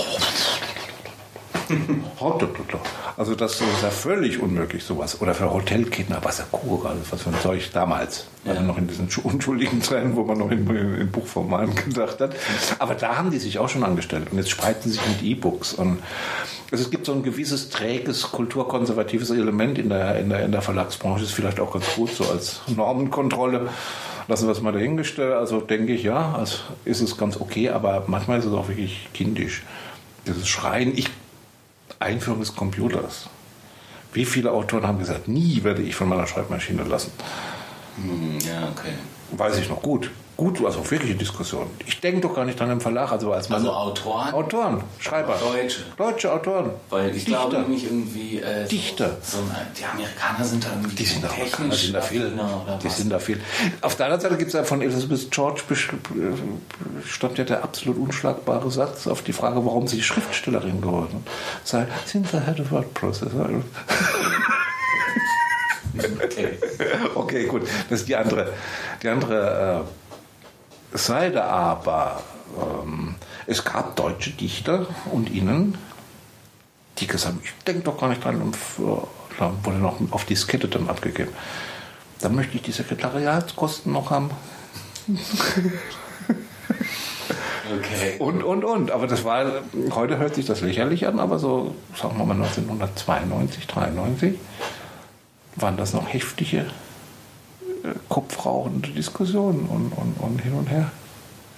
Speaker 2: Also das ist ja völlig unmöglich, sowas. Oder für Hotelketten, was ja cool, was für ein Zeug damals. Ja. Also noch in diesen unschuldigen Zeiten, wo man noch in Buchformalen gedacht hat. Aber da haben die sich auch schon angestellt. Und jetzt spreiten sich mit E-Books. Und es gibt so ein gewisses träges, kulturkonservatives Element in der Verlagsbranche. Das ist vielleicht auch ganz gut, so als Normenkontrolle. Lassen wir es mal dahingestellt. Also denke ich, ja, also ist es ganz okay. Aber manchmal ist es auch wirklich kindisch. Dieses Schreien, Einführung des Computers. Wie viele Autoren haben gesagt, nie werde ich von meiner Schreibmaschine lassen?
Speaker 1: Ja, okay.
Speaker 2: Weiß ich noch gut. Gut, also wirkliche Diskussion. Ich denke doch gar nicht dran im Verlag. Also
Speaker 1: Autoren?
Speaker 2: Autoren, Schreiber.
Speaker 1: Deutsche
Speaker 2: Autoren.
Speaker 1: Weil ich glaube nämlich irgendwie...
Speaker 2: Dichter.
Speaker 1: Die Amerikaner sind da irgendwie...
Speaker 2: Die sind da viel. Auf der anderen Seite gibt es ja von Elizabeth George stammt ja der absolut unschlagbare Satz auf die Frage, warum sie Schriftstellerin geworden ist. Sei, since I had a word processor. Okay, gut. Das ist die andere Seite, aber es gab deutsche Dichter und ihnen, die gesagt haben, ich denke doch gar nicht dran, wurde noch auf Diskette dann abgegeben. Dann möchte ich die Sekretariatskosten noch haben.
Speaker 1: Okay.
Speaker 2: Und. Aber das war, heute hört sich das lächerlich an, aber so, sagen wir mal 1992, 93, waren das noch heftige kopfrauchende Diskussionen und hin und her.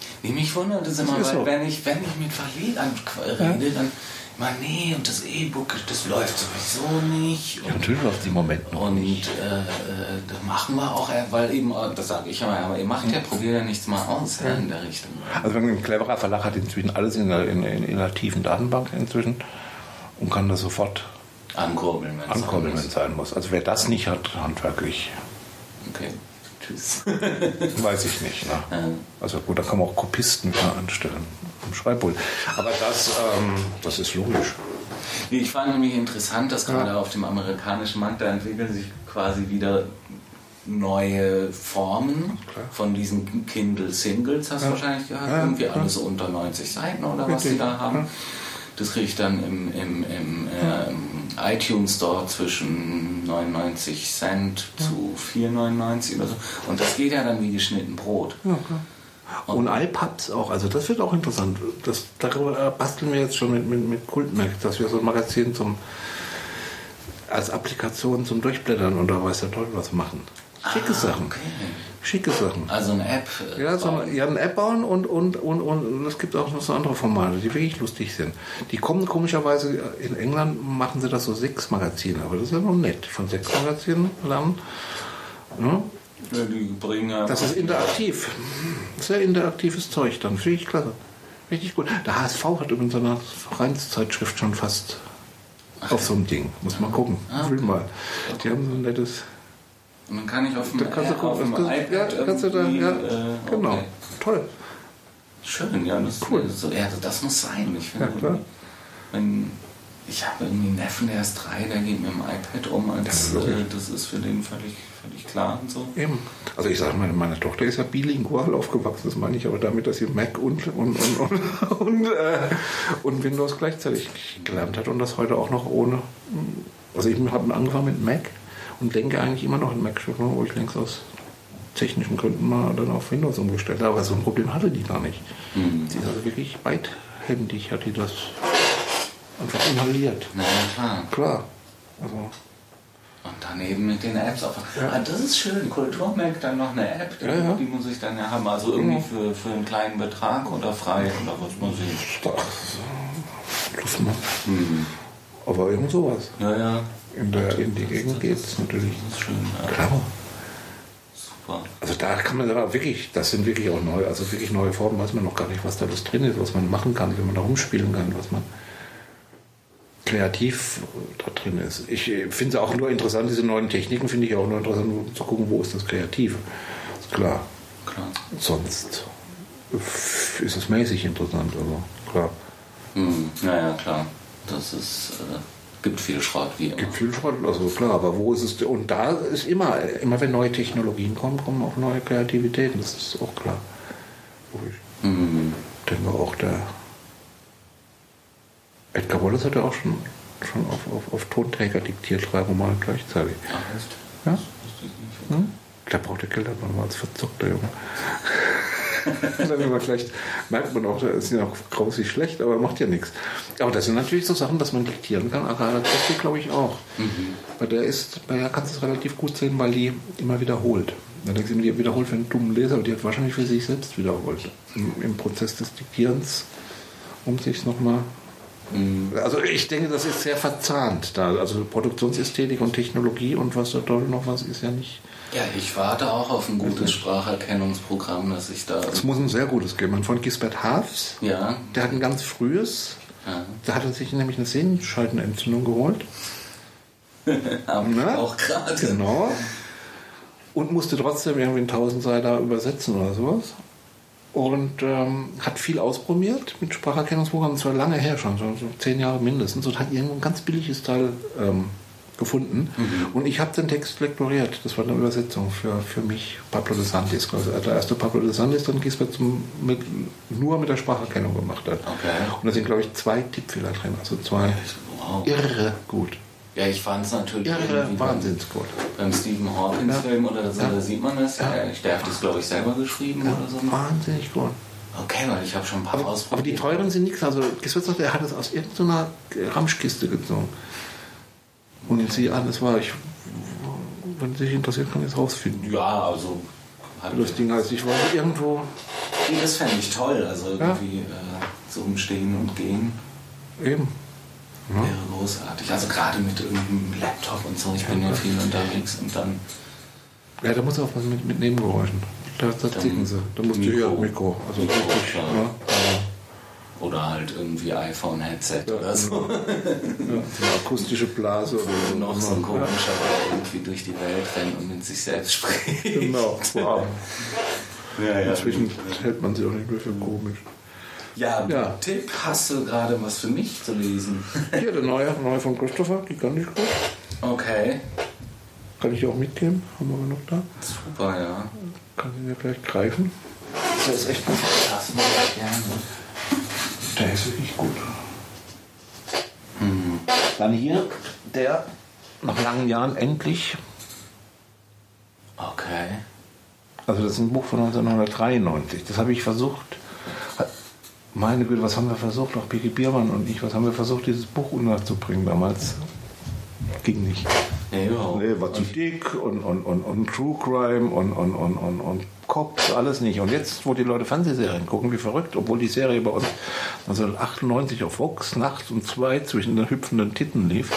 Speaker 1: Nee, mich wundert es immer, weil so. wenn ich mit Verlegern rede, dann immer, nee, und das E-Book, das läuft sowieso nicht.
Speaker 2: Ja, natürlich läuft es im Moment noch nicht.
Speaker 1: Das machen wir auch, weil eben, das sage ich immer, aber ihr macht probiert ja nichts mal aus in der Richtung.
Speaker 2: Also ein cleverer Verlag hat inzwischen alles in einer tiefen Datenbank inzwischen und kann das sofort ankurbeln, wenn es sein muss. Also wer das nicht hat, handwerklich.
Speaker 1: Okay. Tschüss.
Speaker 2: Weiß ich nicht. Ne? Ja. Also gut, da kann man auch Kopisten anstellen im Schreibpult. Aber das ist logisch.
Speaker 1: Ich fand nämlich interessant, dass gerade auf dem amerikanischen Markt, da entwickeln sich quasi wieder neue Formen von diesen Kindle-Singles, hast du wahrscheinlich gehört. Irgendwie alles unter 90 Seiten oder was sie da haben. Das kriege ich dann im iTunes Store zwischen 99 Cent zu 4,99 oder so. Und das geht ja dann wie geschnitten Brot.
Speaker 2: Ja, klar. Und iPubs auch, also das wird auch interessant. Darüber basteln wir jetzt schon mit Kultmac, dass wir so ein Magazin als Applikation zum Durchblättern oder weiß der Teufel was machen. Schicke Sachen. Okay. Schicke Sachen.
Speaker 1: Also eine App.
Speaker 2: Eine App bauen und es gibt auch noch so andere Formate, die wirklich lustig sind. Die kommen komischerweise, in England machen sie das so 6 Magazine, aber das ist ja noch nett, von 6 Magazinen lernen. Ja?
Speaker 1: Ja, die bringen
Speaker 2: das ist interaktiv. Sehr interaktives Zeug dann, finde ich klasse. Richtig gut. Der HSV hat übrigens eine Vereinszeitschrift schon fast auf so einem Ding. Muss man gucken. Will mal. Die haben so ein nettes...
Speaker 1: Und dann kann ich auf dem
Speaker 2: iPad genau. Okay. Toll.
Speaker 1: Schön, ja. Das cool. Das muss sein. Ich finde, ich habe irgendwie einen Neffen, der ist 3, der geht mit dem iPad um. Das ist für den völlig klar und so.
Speaker 2: Eben. Also ich sage mal, meine Tochter ist ja bilingual aufgewachsen. Das meine ich aber damit, dass sie Mac und Windows gleichzeitig gelernt hat und das heute auch noch ohne. Also ich habe angefangen mit Mac. Und denke eigentlich immer noch in Mac, wo ich längst aus technischen Gründen mal dann auf Windows umgestellt habe. Aber so ein Problem hatte die gar nicht. Die ist also wirklich beidhändig, hat die das einfach inhaliert.
Speaker 1: Na ja,
Speaker 2: klar. Also.
Speaker 1: Und daneben mit den Apps auch. Ja. Das ist schön. Kulturmac, dann noch eine App, die muss ich dann ja haben. Also irgendwie für einen kleinen Betrag oder frei oder was man sieht.
Speaker 2: Das aber irgend sowas.
Speaker 1: Ja.
Speaker 2: In die Gegend geht es natürlich.
Speaker 1: Das ist schön, ja.
Speaker 2: Klar.
Speaker 1: Super.
Speaker 2: Also da kann man aber wirklich, das sind wirklich auch neue, also wirklich neue Formen, weiß man noch gar nicht, was da alles drin ist, was man machen kann, wie man da rumspielen kann, was man kreativ da drin ist. Ich finde es auch nur interessant, diese neuen Techniken finde ich auch nur interessant, zu gucken, wo ist das Kreative. Ist klar. Sonst ist es mäßig interessant, also klar.
Speaker 1: Naja, klar. Das ist... gibt viel Schrott, wie immer.
Speaker 2: Gibt viel Schrott, also klar, aber wo ist es? Und da ist immer wenn neue Technologien kommen auch neue Kreativitäten, das ist auch klar. Ich denke auch, der Edgar Wallace hat ja auch schon auf Tonträger diktiert, 3 Romane gleichzeitig.
Speaker 1: Ach, echt?
Speaker 2: Ja? Da braucht der Geld mal als verzockter Junge. Dann vielleicht merkt man auch, da ist ja auch grausig schlecht, aber macht ja nichts. Aber das sind natürlich so Sachen, dass man diktieren kann. Agatha Christie glaube ich auch. Bei der kannst du es relativ gut sehen, weil die immer wiederholt. Dann denkst du, die wiederholt für einen dummen Leser, aber die hat wahrscheinlich für sich selbst wiederholt. Im Prozess des Diktierens, um sich nochmal. Also ich denke, das ist sehr verzahnt da. Also Produktionsästhetik und Technologie und was da toll noch was ist ja nicht.
Speaker 1: Ja, ich warte auch auf ein gutes Spracherkennungsprogramm, dass ich da...
Speaker 2: Es muss ein sehr gutes geben. Mein Freund Gisbert Haafs,
Speaker 1: der
Speaker 2: hat ein ganz frühes, da hat er sich nämlich eine Sehenscheidenentzündung geholt.
Speaker 1: Auch gerade.
Speaker 2: Genau. Und musste trotzdem irgendwie 1000 Seiten übersetzen oder sowas. Und hat viel ausprobiert mit Spracherkennungsprogrammen. Das war lange her schon, so 10 Jahre mindestens. Und hat irgendwo ein ganz billiges Teil gefunden. Und ich habe den Text lektoriert. Das war eine Übersetzung für mich, Pablo de Santis. Also der erste Pablo de Santis, dann Gisbert nur mit der Spracherkennung gemacht hat.
Speaker 1: Okay.
Speaker 2: Und da sind, glaube ich, 2 Tippfehler drin. Also 2 irre gut.
Speaker 1: Ja, ich fand es natürlich
Speaker 2: wahnsinnsgut.
Speaker 1: Beim Stephen Hawkins-Film oder so, da sieht man das. Der hat das, glaube ich, selber geschrieben oder so.
Speaker 2: Wahnsinnig gut.
Speaker 1: Okay, weil ich habe schon ein paar ausprobiert.
Speaker 2: Aber die teuren sind nichts. Also Gisbert sagt, er hat es aus irgendeiner Ramschkiste gezogen. Und sieh an, wenn Sie sich interessiert, kann ich es rausfinden.
Speaker 1: Ja, also...
Speaker 2: Das Ding heißt, ich war irgendwo
Speaker 1: das fände ich toll, also irgendwie so im Stehen und Gehen.
Speaker 2: Eben. Ja.
Speaker 1: Wäre großartig. Also gerade mit irgendeinem Laptop und so, ich bin ja viel unterwegs und dann...
Speaker 2: Ja, da muss auch was mit Nebengeräuschen. Da zicken sie. Da musst du ja Mikro. Also richtig. Ja.
Speaker 1: Oder halt irgendwie iPhone-Headset oder so.
Speaker 2: Ja, so eine akustische Blase oder so.
Speaker 1: Noch so ein komischer, der irgendwie durch die Welt rennt und mit sich selbst spricht.
Speaker 2: Genau, wow.
Speaker 1: Ja.
Speaker 2: Inzwischen hält man sie auch nicht mehr für komisch.
Speaker 1: Ja. Tipp, hast du gerade was für mich zu lesen?
Speaker 2: Hier, der neue von Christopher, gigantisch gut.
Speaker 1: Okay.
Speaker 2: Kann ich dir auch mitgeben? Haben wir noch da?
Speaker 1: Super, ja.
Speaker 2: Kann ich mir gleich greifen.
Speaker 1: Das ist echt gut. Das mache ich gerne.
Speaker 2: Der ist wirklich gut. Dann hier, der nach langen Jahren endlich.
Speaker 1: Okay.
Speaker 2: Also das ist ein Buch von 1993. Das habe ich versucht. Meine Güte, was haben wir versucht? Auch Peggy Biermann und ich, was haben wir versucht, dieses Buch unterzubringen damals? Ging nicht.
Speaker 1: Nee,
Speaker 2: war zu dick und True Crime und Cops, alles nicht. Und jetzt, wo die Leute Fernsehserien gucken, wie verrückt, obwohl die Serie bei uns 1998 auf Vox nachts um 2 zwischen den hüpfenden Titten lief,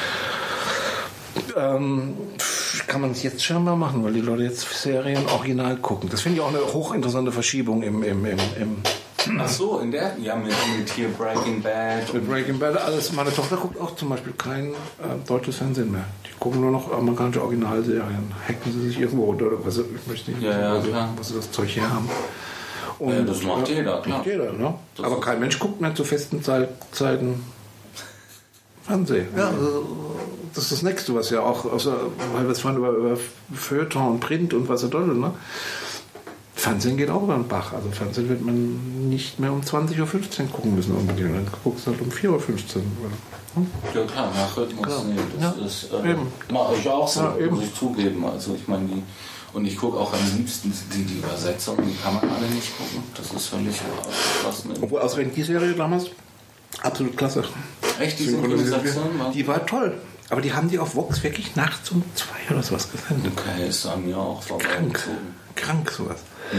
Speaker 2: kann man es jetzt scheinbar machen, weil die Leute jetzt Serien original gucken. Das finde ich auch eine hochinteressante Verschiebung im
Speaker 1: Ach so, in der? Ja, mit hier Breaking Bad.
Speaker 2: Mit Breaking Bad, alles. Meine Tochter guckt auch zum Beispiel kein deutsches Fernsehen mehr. Die gucken nur noch amerikanische Originalserien. Hacken sie sich irgendwo runter oder was? Ich möchte nicht wo sie das Zeug her haben. Und,
Speaker 1: das macht jeder, klar.
Speaker 2: Macht jeder, ne? Aber kein Mensch guckt mehr zu festen Zeiten Fernsehen. Ja, also, das ist das Nächste, was ja auch, weil wir es vorhin über Feuilleton und Print und was so toll, ne? Fernsehen geht auch über den Bach. Also Fernsehen wird man nicht mehr um 20.15 Uhr gucken müssen unbedingt. Dann guckst du halt um 4.15 Uhr.
Speaker 1: Ja klar, nach Rhythmus.
Speaker 2: Klar.
Speaker 1: Nee, das mache ich auch so, muss ich zugeben. Also ich meine, und ich gucke auch am liebsten die Übersetzung, die kann man alle nicht gucken. Das ist völlig ausgeschlossen.
Speaker 2: Obwohl ausgerechnet die Serie damals absolut klasse.
Speaker 1: Echt, die Synchronisation?
Speaker 2: Die war toll. Aber die haben die auf Vox wirklich nachts um 2 oder sowas gesendet.
Speaker 1: Okay, ist an mir auch
Speaker 2: Krank sowas.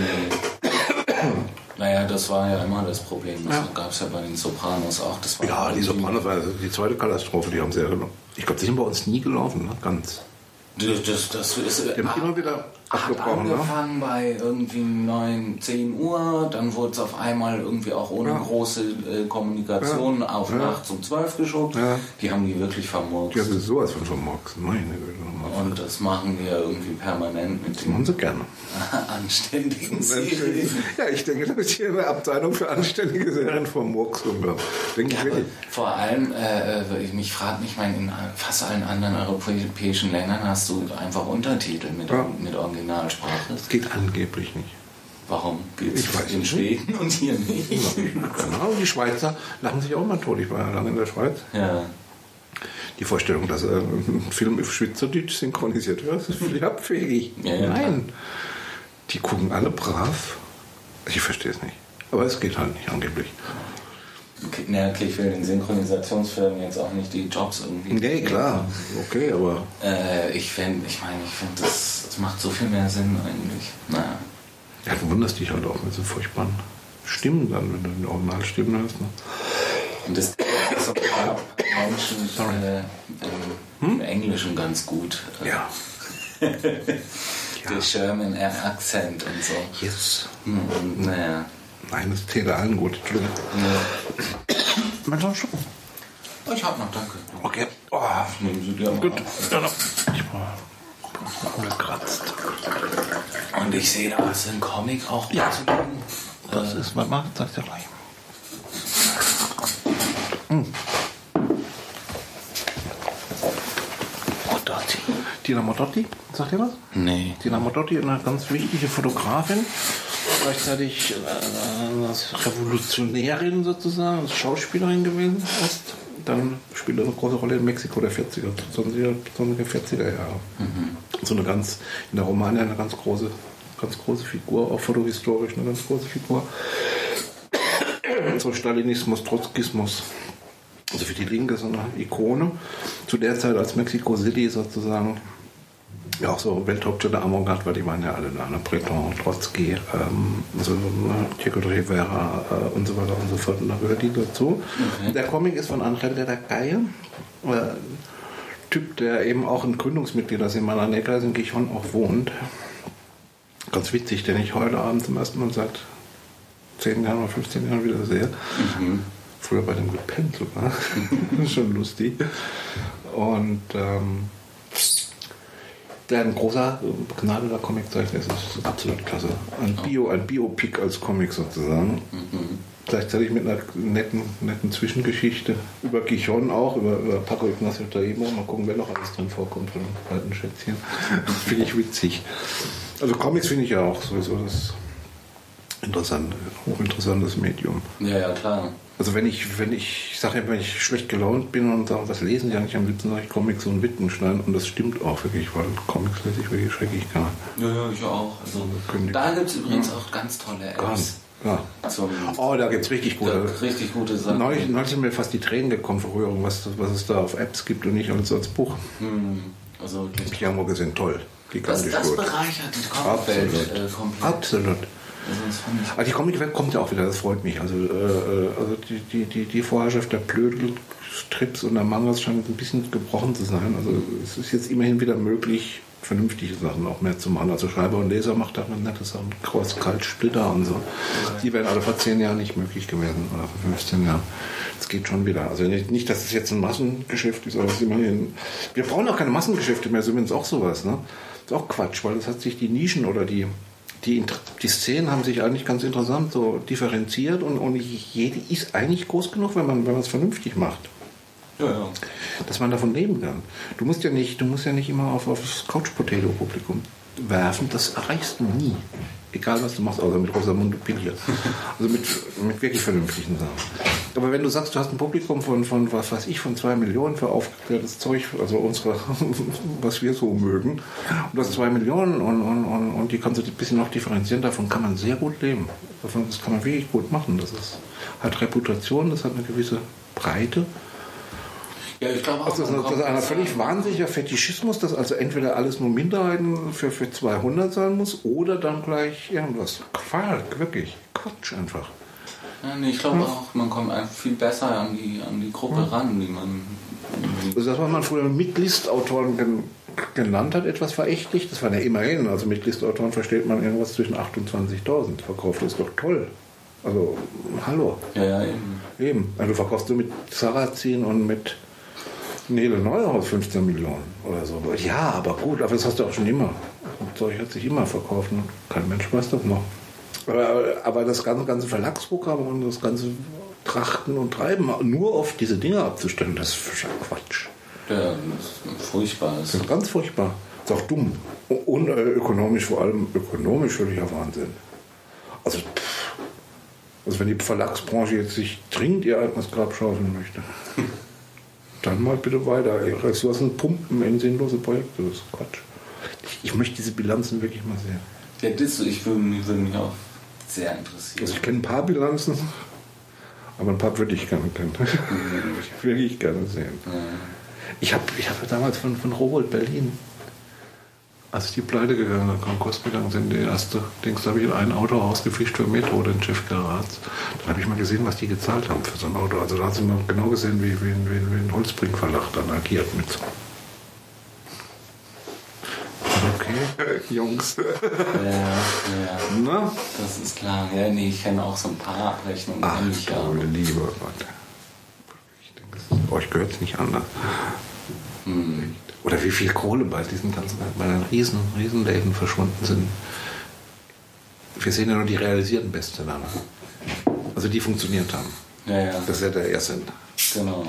Speaker 1: Naja, das war ja immer das Problem. Das gab es ja bei den Sopranos auch. Das war
Speaker 2: die Sopranos war die zweite Katastrophe, die haben sie ja genommen. Ich glaube, die sind bei uns nie gelaufen, ne? Ganz.
Speaker 1: Das ist
Speaker 2: immer wieder abgebrochen.
Speaker 1: Hat angefangen bei irgendwie 9, 10 Uhr, dann wurde es auf einmal irgendwie auch ohne große Kommunikation auf nachts um 12 geschoben. Ja. Die haben die wirklich vermurkst.
Speaker 2: Ja, das ist sowas von vermurkst. Meine Güte.
Speaker 1: Und das machen wir irgendwie permanent mit
Speaker 2: den
Speaker 1: machen
Speaker 2: sie gerne.
Speaker 1: Anständigen Serien.
Speaker 2: Ja, ich denke, da ist hier eine Abteilung für anständige Serien Vermurksung. Denke ich wirklich.
Speaker 1: Vor allem, mich fragt mich, in fast allen anderen europäischen Ländern hast du einfach Untertitel mit Originalsprache.
Speaker 2: Das geht angeblich nicht.
Speaker 1: Warum geht es in Schweden und hier nicht?
Speaker 2: Genau, die Schweizer lachen sich auch mal tot. Ich war ja lange in der Schweiz.
Speaker 1: Ja.
Speaker 2: Die Vorstellung, dass ein Film auf Schweizerdeutsch synchronisiert wird, ist völlig abwegig.
Speaker 1: Ja,
Speaker 2: nein. Die gucken alle brav. Ich verstehe es nicht. Aber es geht halt nicht, angeblich.
Speaker 1: Okay, ich will den Synchronisationsfilmen jetzt auch nicht die Jobs irgendwie.
Speaker 2: Nee, klar. Okay, aber.
Speaker 1: Ich finde, das macht so viel mehr Sinn eigentlich. Naja.
Speaker 2: Ja, du wunderst dich halt auch mit so furchtbaren Stimmen dann, wenn du den Originalstimmen hörst. Ne?
Speaker 1: Und das ist auch Menschen im Englischen ganz gut.
Speaker 2: Ja.
Speaker 1: Der German Accent und so.
Speaker 2: Yes.
Speaker 1: Und, naja.
Speaker 2: Nein, das täte allen gut. Entschuldigung.
Speaker 1: Ja.
Speaker 2: Meinst du noch schon?
Speaker 1: Ich hab noch, danke.
Speaker 2: Okay. Oh.
Speaker 1: Nehmen Sie dir mal
Speaker 2: gut.
Speaker 1: auf.
Speaker 2: Ja, ich war gekratzt.
Speaker 1: Und ich sehe, da ist ein Comic auch.
Speaker 2: Ja. Das ist, warte mal, sag's dir gleich. Modotti. Tina Modotti, sagt ihr was?
Speaker 1: Nee.
Speaker 2: Tina Modotti, eine ganz wichtige Fotografin, gleichzeitig Revolutionärin sozusagen, Schauspielerin gewesen ist. Dann spielt er eine große Rolle in Mexiko der 40er, sonnige 40er Jahre. Mhm. So eine ganz, in der Romane eine ganz große Figur, auch fotohistorisch eine ganz große Figur. So Stalinismus, Trotzkismus. Also für die Linke so eine Ikone. Zu der Zeit, als Mexico City sozusagen Ja, auch so Welthauptstadt der Avantgarde, weil die waren ja alle da, ne? Breton, Trotzki, Diego de Rivera und so weiter und so fort. Und da gehört die dazu. Okay. Der Comic ist von Angel de la Calle, Typ, der eben auch ein Gründungsmitglied ist in Malaneca, in Gijon auch wohnt. Ganz witzig, den ich heute Abend zum ersten Mal seit 10 Jahren oder 15 Jahren wieder sehe. Früher bei dem Good Pen sogar. Das ist schon lustig. Und der ein großer, begnadeter Comiczeichner ist, ist absolut klasse. Ein Biopic als Comic sozusagen. Gleichzeitig mit einer netten Zwischengeschichte über Gijon auch, über Paco Ignacio Taimo. Mal gucken, wer noch alles drin vorkommt von den alten Schätzchen. Finde ich witzig. Also Comics finde ich ja auch sowieso das hochinteressantes Medium.
Speaker 1: Ja, klar.
Speaker 2: Also wenn ich schlecht gelaunt bin und sage, was lesen die eigentlich am liebsten, sage ich Comics und Wittgenstein, und das stimmt auch wirklich, weil Comics lese ich wirklich schrecklich gerne.
Speaker 1: Ja, ich auch. Also, da gibt es übrigens auch ganz tolle Apps.
Speaker 2: Ja. Da gibt es richtig
Speaker 1: gute Sachen.
Speaker 2: Neulich sind mir fast die Tränen gekommen vor Rührung, was es da auf Apps gibt und nicht als Buch.
Speaker 1: Also
Speaker 2: die haben wir gesehen, toll.
Speaker 1: Das bereichert die Comicwelt komplett.
Speaker 2: Absolut. Aber die Comicwelt kommt ja auch wieder, das freut mich. Also die Vorherrschaft der Blödelstrips und der Mangas scheint ein bisschen gebrochen zu sein. Also es ist jetzt immerhin wieder möglich, vernünftige Sachen auch mehr zu machen. Also Schreiber und Leser macht da nette Sachen, Cross, Kalt, Splitter und so. Die wären alle vor 10 Jahren nicht möglich gewesen oder vor 15 Jahren. Das geht schon wieder. Also nicht, dass es jetzt ein Massengeschäft ist, aber es ist immerhin. Wir brauchen auch keine Massengeschäfte mehr, so übrigens auch sowas. Ne? Das ist auch Quatsch, weil das hat sich die Nischen oder die Szenen haben sich eigentlich ganz interessant so differenziert und jede ist eigentlich groß genug, wenn man es vernünftig macht.
Speaker 1: Ja.
Speaker 2: Dass man davon leben kann. Du musst ja nicht immer auf das Couch-Potato-Publikum werfen, das erreichst du nie. Egal was du machst, außer mit Rosamunde Pilcher. Also mit wirklich vernünftigen Sachen. Aber wenn du sagst, du hast ein Publikum von 2 Millionen für aufgeklärtes Zeug, also was wir so mögen, und du hast 2 Millionen und die kannst du ein bisschen noch differenzieren, davon kann man sehr gut leben. Das kann man wirklich gut machen. Das hat Reputation, das hat eine gewisse Breite.
Speaker 1: Ja, ich glaube auch.
Speaker 2: Das ist ein völlig wahnsinniger Fetischismus, dass also entweder alles nur Minderheiten für 200 sein muss oder dann gleich irgendwas. Quark, wirklich. Quatsch einfach.
Speaker 1: Ja, nee, ich glaube auch, man kommt einfach viel besser an die Gruppe ran, die man.
Speaker 2: Also das, was man früher Mitlistautoren genannt hat, etwas verächtlich, das waren ja immerhin. Also Mitlistautoren versteht man irgendwas zwischen 8.000 und 20.000 verkauft. Das ist doch toll. Also, hallo.
Speaker 1: Ja,
Speaker 2: eben. Also du verkaufst du mit Sarrazin und mit Nele Neuhaus 15 Millionen oder so. Ja, aber gut, aber das hast du auch schon immer. Das Zeug hat sich immer verkauft. Ne? Kein Mensch weiß das noch. Aber das ganze Verlagsprogramm und das ganze Trachten und Treiben, nur auf diese Dinge abzustellen, das ist Quatsch.
Speaker 1: Ja, das ist furchtbar.
Speaker 2: Das ist ganz furchtbar. Das ist auch dumm. Und ökonomisch, vor allem ökonomisch, völliger Wahnsinn. Also wenn die Verlagsbranche jetzt sich dringend ihr eigenes Grab schaufeln möchte, dann mal bitte weiter. Ressourcen pumpen in sinnlose Projekte, das ist Quatsch. Ich möchte diese Bilanzen wirklich mal sehen.
Speaker 1: Ja, ich würde mich auch sehr interessieren.
Speaker 2: Also ich kenne ein paar Bilanzen, aber ein paar würde ich gerne kennen. Ich will wirklich gerne sehen. Ich habe damals von Rowohlt Berlin, als die pleite gegangen sind, Konkurs gegangen sind, die erste Dings, da habe ich ein Auto rausgefischt für Metro, den Chef Garats. Dann habe ich mal gesehen, was die gezahlt haben für so ein Auto. Also da hat sie mal genau gesehen, wie ein Holzbring-Verlag dann agiert mit so. Okay, Jungs.
Speaker 1: Ja.
Speaker 2: Na?
Speaker 1: Das ist klar. Ja, nee, ich kenne auch so ein paar Abrechnungen.
Speaker 2: Ach, du lieber Gott. Ich denke, euch gehört es nicht anders. Oder wie viel Kohle bei diesen ganzen, bei den Riesenläden verschwunden sind. Wir sehen ja nur die realisierten Bestseller. Also die funktioniert haben.
Speaker 1: Ja.
Speaker 2: Das ist ja der erste.
Speaker 1: Genau.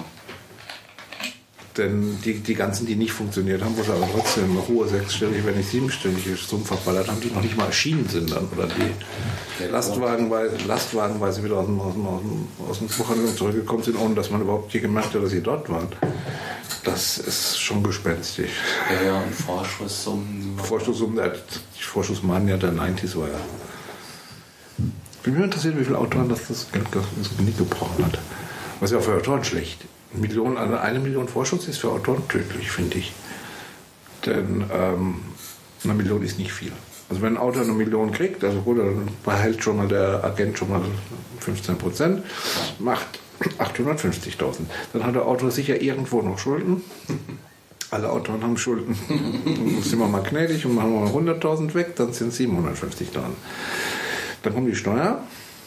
Speaker 2: Denn die ganzen, die nicht funktioniert haben, wo sie aber trotzdem eine hohe sechsstellige, wenn nicht siebenstellige Summe verballert haben, die noch nicht mal erschienen sind dann. Oder die lastwagenweise wieder aus dem Buchhandlung zurückgekommen sind, ohne dass man überhaupt hier gemerkt hat, dass sie dort waren. Das ist schon gespenstig.
Speaker 1: Ja, und Vorschusssummen.
Speaker 2: Die Vorschussmania der 90s war ja. Ich bin mir interessiert, wie viele Autoren das Geld ins Genick gebrochen hat. Was ja für Autoren schlecht. 1 Million Vorschuss ist für Autoren tödlich, finde ich. Denn 1 Million ist nicht viel. Also wenn ein Auto 1 Million kriegt, also gut, dann behält schon mal der Agent schon mal 15%, macht 850.000. Dann hat der Autor sicher irgendwo noch Schulden. Alle Autoren haben Schulden. Dann sind wir mal gnädig und machen wir mal 100.000 weg, dann sind es 750.000. Dann kommt die Steuer.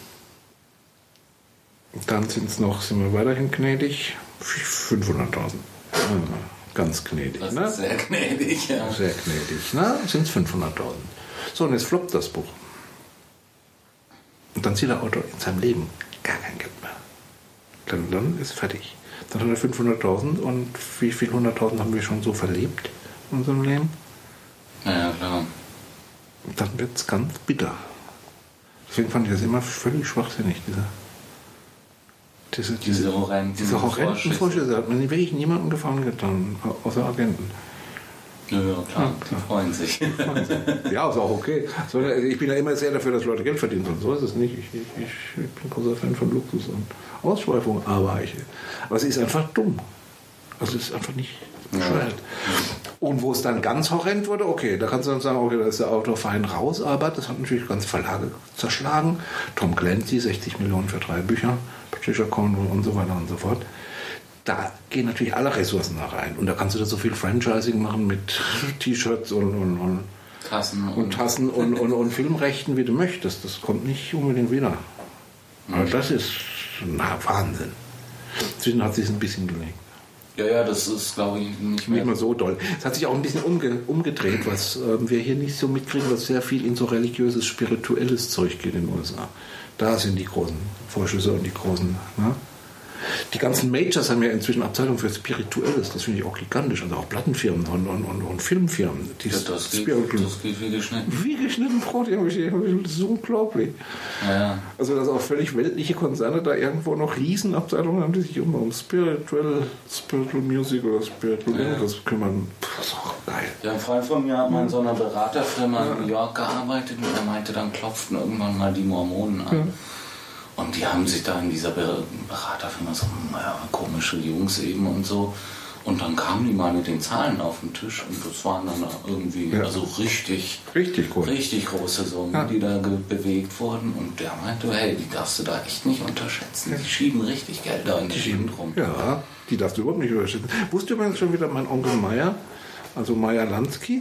Speaker 2: Dann sind wir weiterhin gnädig, 500.000. Ganz gnädig.
Speaker 1: Das
Speaker 2: ne?
Speaker 1: Ist sehr gnädig, ja.
Speaker 2: Sehr gnädig. Ne? Sind es 500.000. So, und jetzt floppt das Buch. Und dann sieht der Autor in seinem Leben gar kein Geld mehr. Dann ist fertig. Dann hat er 500.000 und wie viel 100.000 haben wir schon so verlebt in unserem Leben?
Speaker 1: Ja, klar.
Speaker 2: Dann wird es ganz bitter. Deswegen fand ich das immer völlig schwachsinnig, diese horrenden Vorschüsse. Hat man wirklich niemandem Gefallen getan, außer Agenten.
Speaker 1: Ja, klar, die freuen sich.
Speaker 2: Ja, ist auch okay. Ich bin ja immer sehr dafür, dass Leute Geld verdienen. Und so ist es nicht. Ich bin großer Fan von Luxus und Ausschweifung, aber es ist einfach dumm. Also es ist einfach nicht bescheuert. Ja. Und wo es dann ganz horrend wurde, okay, da kannst du dann sagen, okay, da ist der Autor fein raus, aber das hat natürlich ganze Verlage zerschlagen. Tom Clancy, 60 Millionen für 3 Bücher, Patricia Cornwell und so weiter und so fort. Da gehen natürlich alle Ressourcen da rein. Und da kannst du da so viel Franchising machen mit T-Shirts und Tassen und Filmrechten, wie du möchtest. Das kommt nicht unbedingt wieder. Aber das ist Wahnsinn. Inzwischen hat sich ein bisschen gelegt.
Speaker 1: Ja, das ist, glaube ich, nicht mehr
Speaker 2: so doll. Es hat sich auch ein bisschen umgedreht, was wir hier nicht so mitkriegen, was sehr viel in so religiöses, spirituelles Zeug geht in den USA. Da sind die großen Vorschüsse und die großen... Ne? Die ganzen Majors haben ja inzwischen Abteilungen für Spirituelles. Das finde ich auch gigantisch. Also auch Plattenfirmen und Filmfirmen.
Speaker 1: Das geht wie geschnitten.
Speaker 2: Wie geschnitten Brot. Das ist unglaublich.
Speaker 1: Ja.
Speaker 2: Also dass auch völlig weltliche Konzerne da irgendwo noch Riesenabteilungen haben, die sich um Spiritual Music oder Spiritual irgendwas kümmern. Das ist auch geil.
Speaker 1: Ja, ein Freund von mir hat mal in so einer Beraterfirma in New York gearbeitet und er meinte, dann klopften irgendwann mal die Mormonen an. Ja. Und die haben sich da in dieser Beraterfirma so, komische Jungs eben und so. Und dann kamen die mal mit den Zahlen auf den Tisch und das waren dann irgendwie also richtig große Summen, die da bewegt wurden. Und der meinte, hey, die darfst du da echt nicht unterschätzen. Die schieben richtig Geld da in die Gegend rum.
Speaker 2: Ja, die darfst du überhaupt nicht unterschätzen. Wusste übrigens schon wieder mein Onkel Meier, also Meier Lansky.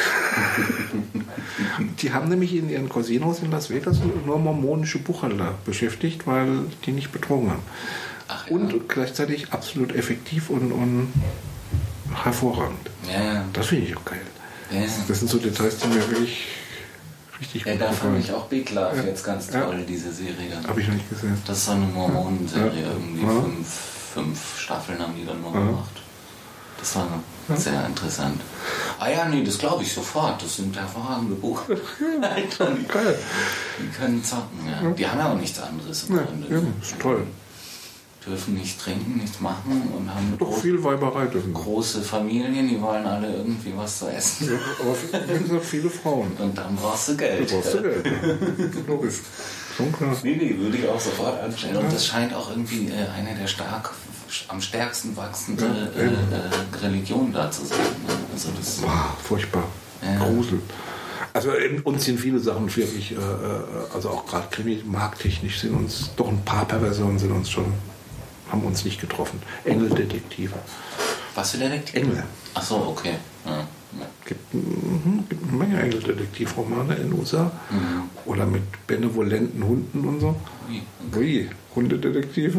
Speaker 2: Die haben nämlich in ihren Casinos in Las Vegas nur mormonische Buchhalter beschäftigt, weil die nicht betrogen haben. Ach, ja. Und gleichzeitig absolut effektiv und hervorragend.
Speaker 1: Ja.
Speaker 2: Das finde ich auch geil. Ja. Das sind so Details, die mir wirklich richtig gut gefallen.
Speaker 1: Da fand ich auch Big Love jetzt ganz toll, diese Serie.
Speaker 2: Habe ich noch nicht gesehen.
Speaker 1: Das ist so eine Mormonen-Serie, irgendwie 5 Staffeln haben die dann nur gemacht. Das war sehr interessant. Das glaube ich sofort. Das sind hervorragende Buchhalter.
Speaker 2: Geil.
Speaker 1: Die können zocken, ja. Die haben ja auch nichts anderes im Grunde.
Speaker 2: Ja, ist toll.
Speaker 1: Dürfen nicht trinken, nichts machen und haben
Speaker 2: doch viel Weiberei dürfen.
Speaker 1: Große Familien, die wollen alle irgendwie was zu essen.
Speaker 2: Ja, aber wie gesagt, viele Frauen.
Speaker 1: Und dann brauchst du Geld.
Speaker 2: Logisch. Schon klar.
Speaker 1: Nee, würde ich auch sofort anstellen. Und das scheint auch irgendwie eine der am stärksten wachsende Religionen da zu sein. Also das
Speaker 2: furchtbar. Grusel. Also uns sind viele Sachen wirklich, also auch gerade markttechnisch sind uns doch ein paar Perversionen haben uns nicht getroffen. Engeldetektive.
Speaker 1: Was für Detektive?
Speaker 2: Engel.
Speaker 1: Ach so, okay. Ja.
Speaker 2: Gibt eine Menge Engeldetektivromane in den USA. Oder mit benevolenten Hunden und so. Wie? Hundedetektive?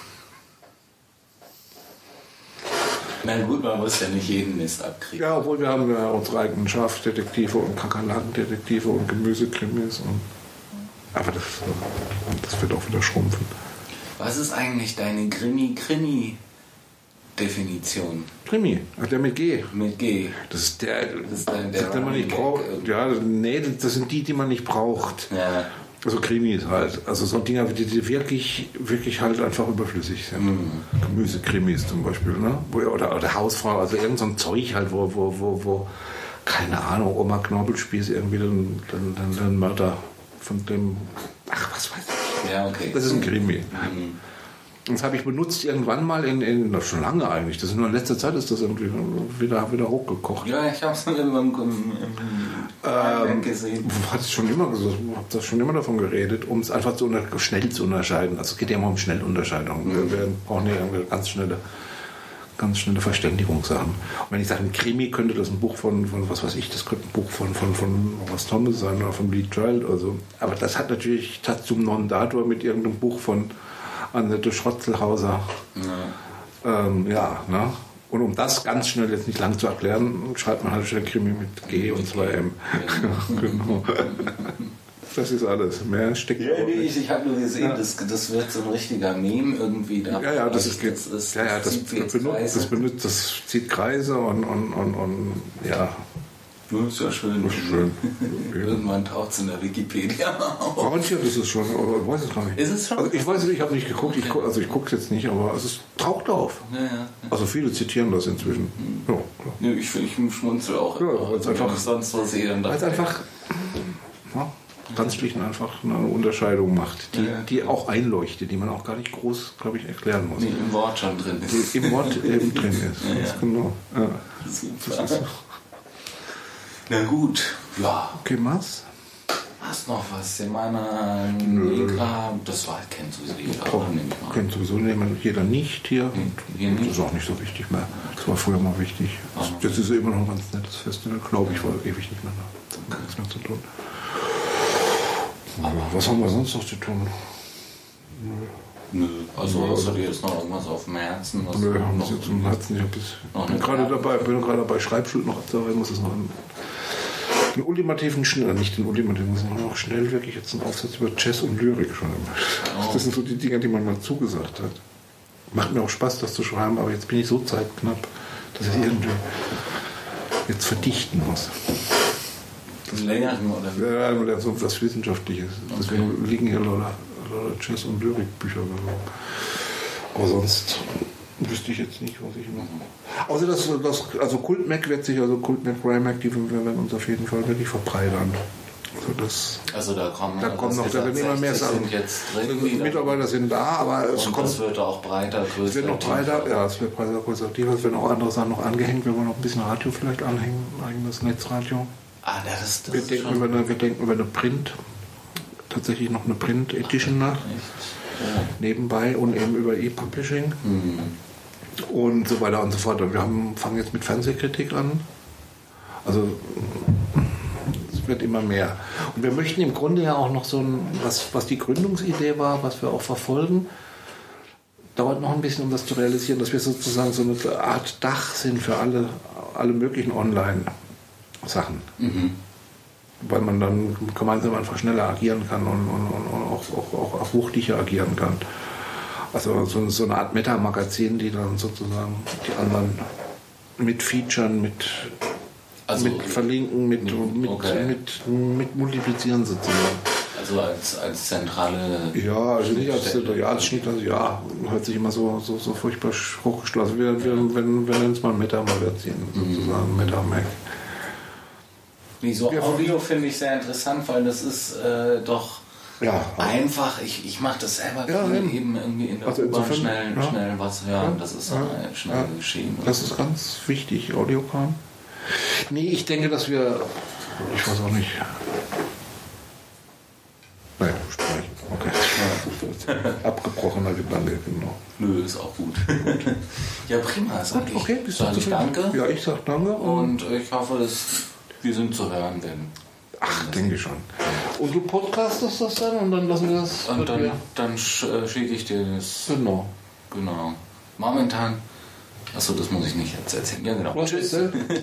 Speaker 1: Na gut, man muss ja nicht jeden Mist abkriegen.
Speaker 2: Ja, obwohl wir haben ja unsere eigenen Schafdetektive und Kakerlakendetektive und Gemüsekrimis. Aber das wird auch wieder schrumpfen.
Speaker 1: Was ist eigentlich deine Krimi-Definition?
Speaker 2: Krimi, der mit G.
Speaker 1: Mit G.
Speaker 2: Das ist der man nicht braucht. Ja, nee, das sind die man nicht braucht.
Speaker 1: Ja.
Speaker 2: Also Krimis halt. Also so Dinger, die wirklich halt einfach überflüssig sind. Gemüsekrimis zum Beispiel, ne? Oder Hausfrau, also irgend so ein Zeug halt, wo keine Ahnung, Oma Knorpelspieß irgendwie den Mörder von dem, was weiß ich.
Speaker 1: Ja, okay.
Speaker 2: Das ist ein Krimi. Das habe ich benutzt irgendwann mal schon lange eigentlich. Das ist nur in letzter Zeit ist das irgendwie wieder hochgekocht.
Speaker 1: Ja, ich habe es im gesehen.
Speaker 2: Habe das schon immer davon geredet, um es einfach schnell zu unterscheiden. Also es geht ja immer um Schnellunterscheidung. Wir brauchen ja ganz schnelle Verständigungssachen. Und wenn ich sage, ein Krimi, könnte das ein Buch von was weiß ich, das könnte ein Buch von Ross Thomas sein oder von Lee Child oder so. Aber das hat natürlich Tatsum non datur mit irgendeinem Buch von Annette Schrotzelhauser. Ne? Und um das ganz schnell jetzt nicht lang zu erklären, schreibt man halt schnell Krimi mit G und 2M. Genau. Das ist alles. Mehr steckt
Speaker 1: ich habe nur gesehen, das wird so ein richtiger Meme irgendwie da.
Speaker 2: Das zieht Kreise und ja.
Speaker 1: Das ist ja schön.
Speaker 2: Das ist schön.
Speaker 1: Irgendwann taucht es in der Wikipedia auf.
Speaker 2: Manche, das ist schon, aber ich weiß es gar nicht.
Speaker 1: Ist es schon?
Speaker 2: Also ich weiß nicht, ich habe nicht geguckt, okay. Ich gucke es jetzt nicht, aber es taucht auf.
Speaker 1: Ja.
Speaker 2: Also viele zitieren das inzwischen. Ja, klar.
Speaker 1: Ja, ich schmunzel auch.
Speaker 2: Ja, weil es einfach,
Speaker 1: sonst was sehe.
Speaker 2: Weil es einfach ganz schlicht und einfach eine Unterscheidung macht, die auch einleuchtet, die man auch gar nicht groß, glaube ich, erklären muss.
Speaker 1: Die im Wort schon drin ist.
Speaker 2: Die im Wort eben drin ist.
Speaker 1: Ja.
Speaker 2: Genau. Ja.
Speaker 1: Super. Na gut, ja.
Speaker 2: Okay, was?
Speaker 1: Hast noch was? Semana Negra, das kennst du sowieso.
Speaker 2: Kennt sowieso jeder nicht hier.
Speaker 1: Hier nicht.
Speaker 2: Das ist auch nicht so wichtig mehr. Das war früher mal wichtig. Jetzt ist es immer noch ein ganz nettes Festival, glaube ich, war ewig nicht mehr da. Nichts mehr zu tun. Aber was haben wir sonst noch zu tun?
Speaker 1: Nö. Also hast du dir jetzt noch irgendwas auf dem Herzen?
Speaker 2: Nö, haben wir jetzt im Herzen. Ich bin gerade dabei, Schreibschuld noch abzuarbeiten. Muss es noch einen ultimativen Schnell, nicht den ultimativen, sondern auch schnell wirklich jetzt einen Aufsatz über Jazz und Lyrik schreiben. Oh. Das sind so die Dinge, die man mal zugesagt hat. Macht mir auch Spaß, das zu schreiben, aber jetzt bin ich so zeitknapp, dass ich irgendwie jetzt verdichten muss.
Speaker 1: Längeren oder?
Speaker 2: Ja, so was Wissenschaftliches. Okay. Deswegen liegen hier lauter Jazz- und Lyrikbücher. Aber sonst wüsste ich jetzt nicht, was ich mache. Außer also Kult Mac Rymac, die werden uns auf jeden Fall wirklich verbreitern.
Speaker 1: Da
Speaker 2: werden immer mehr Sachen. Mitarbeiter sind da, aber
Speaker 1: es wird auch breiter, größer.
Speaker 2: Es wird noch breiter, ja, es wird breiter, größer, tiefer. Es werden auch andere Sachen noch angehängt. Wir wollen noch ein bisschen Radio vielleicht anhängen, ein eigenes Netzradio. Wir denken über eine Print, tatsächlich noch eine Print-Edition nach, nebenbei und eben über E-Publishing und so weiter und so fort. Und wir fangen jetzt mit Fernsehkritik an. Also es wird immer mehr. Und wir möchten im Grunde ja auch noch was die Gründungsidee war, was wir auch verfolgen, dauert noch ein bisschen, um das zu realisieren, dass wir sozusagen so eine Art Dach sind für alle möglichen Online-Sachen. Weil man dann gemeinsam einfach schneller agieren kann und auch wuchtiger agieren kann. Also so eine Art Meta-Magazin, die dann sozusagen die anderen mit featuren, mit verlinken, mit multiplizieren sozusagen.
Speaker 1: Also als zentrale...
Speaker 2: Ja, also nicht als Schnitt, also hört sich immer so furchtbar hochgeschlossen. Wir nennen es mal Meta-Magazin sozusagen, Meta-Mag.
Speaker 1: So Audio finde ich sehr interessant, weil das ist doch einfach. Ich mache das selber eben irgendwie in der U-Bahn schnell was hören. Das ist schnell geschehen.
Speaker 2: Das ist ganz wichtig, Audiokram. Nee, ich denke, dass wir... Ich weiß auch nicht... Naja, sprechen. Okay. Abgebrochener Gedanke, genau.
Speaker 1: Nö, ist auch gut. Ja, prima.
Speaker 2: Okay,
Speaker 1: danke.
Speaker 2: Ja, ich sag danke.
Speaker 1: Und ich hoffe, wir sind zu hören, denn...
Speaker 2: Ach, denke ich schon. Und du podcastest das dann und dann lassen wir das...
Speaker 1: Und dann schicke ich dir das...
Speaker 2: Genau.
Speaker 1: Momentan... Achso, das muss ich nicht jetzt erzählen. Ja, genau.
Speaker 2: Tschüss.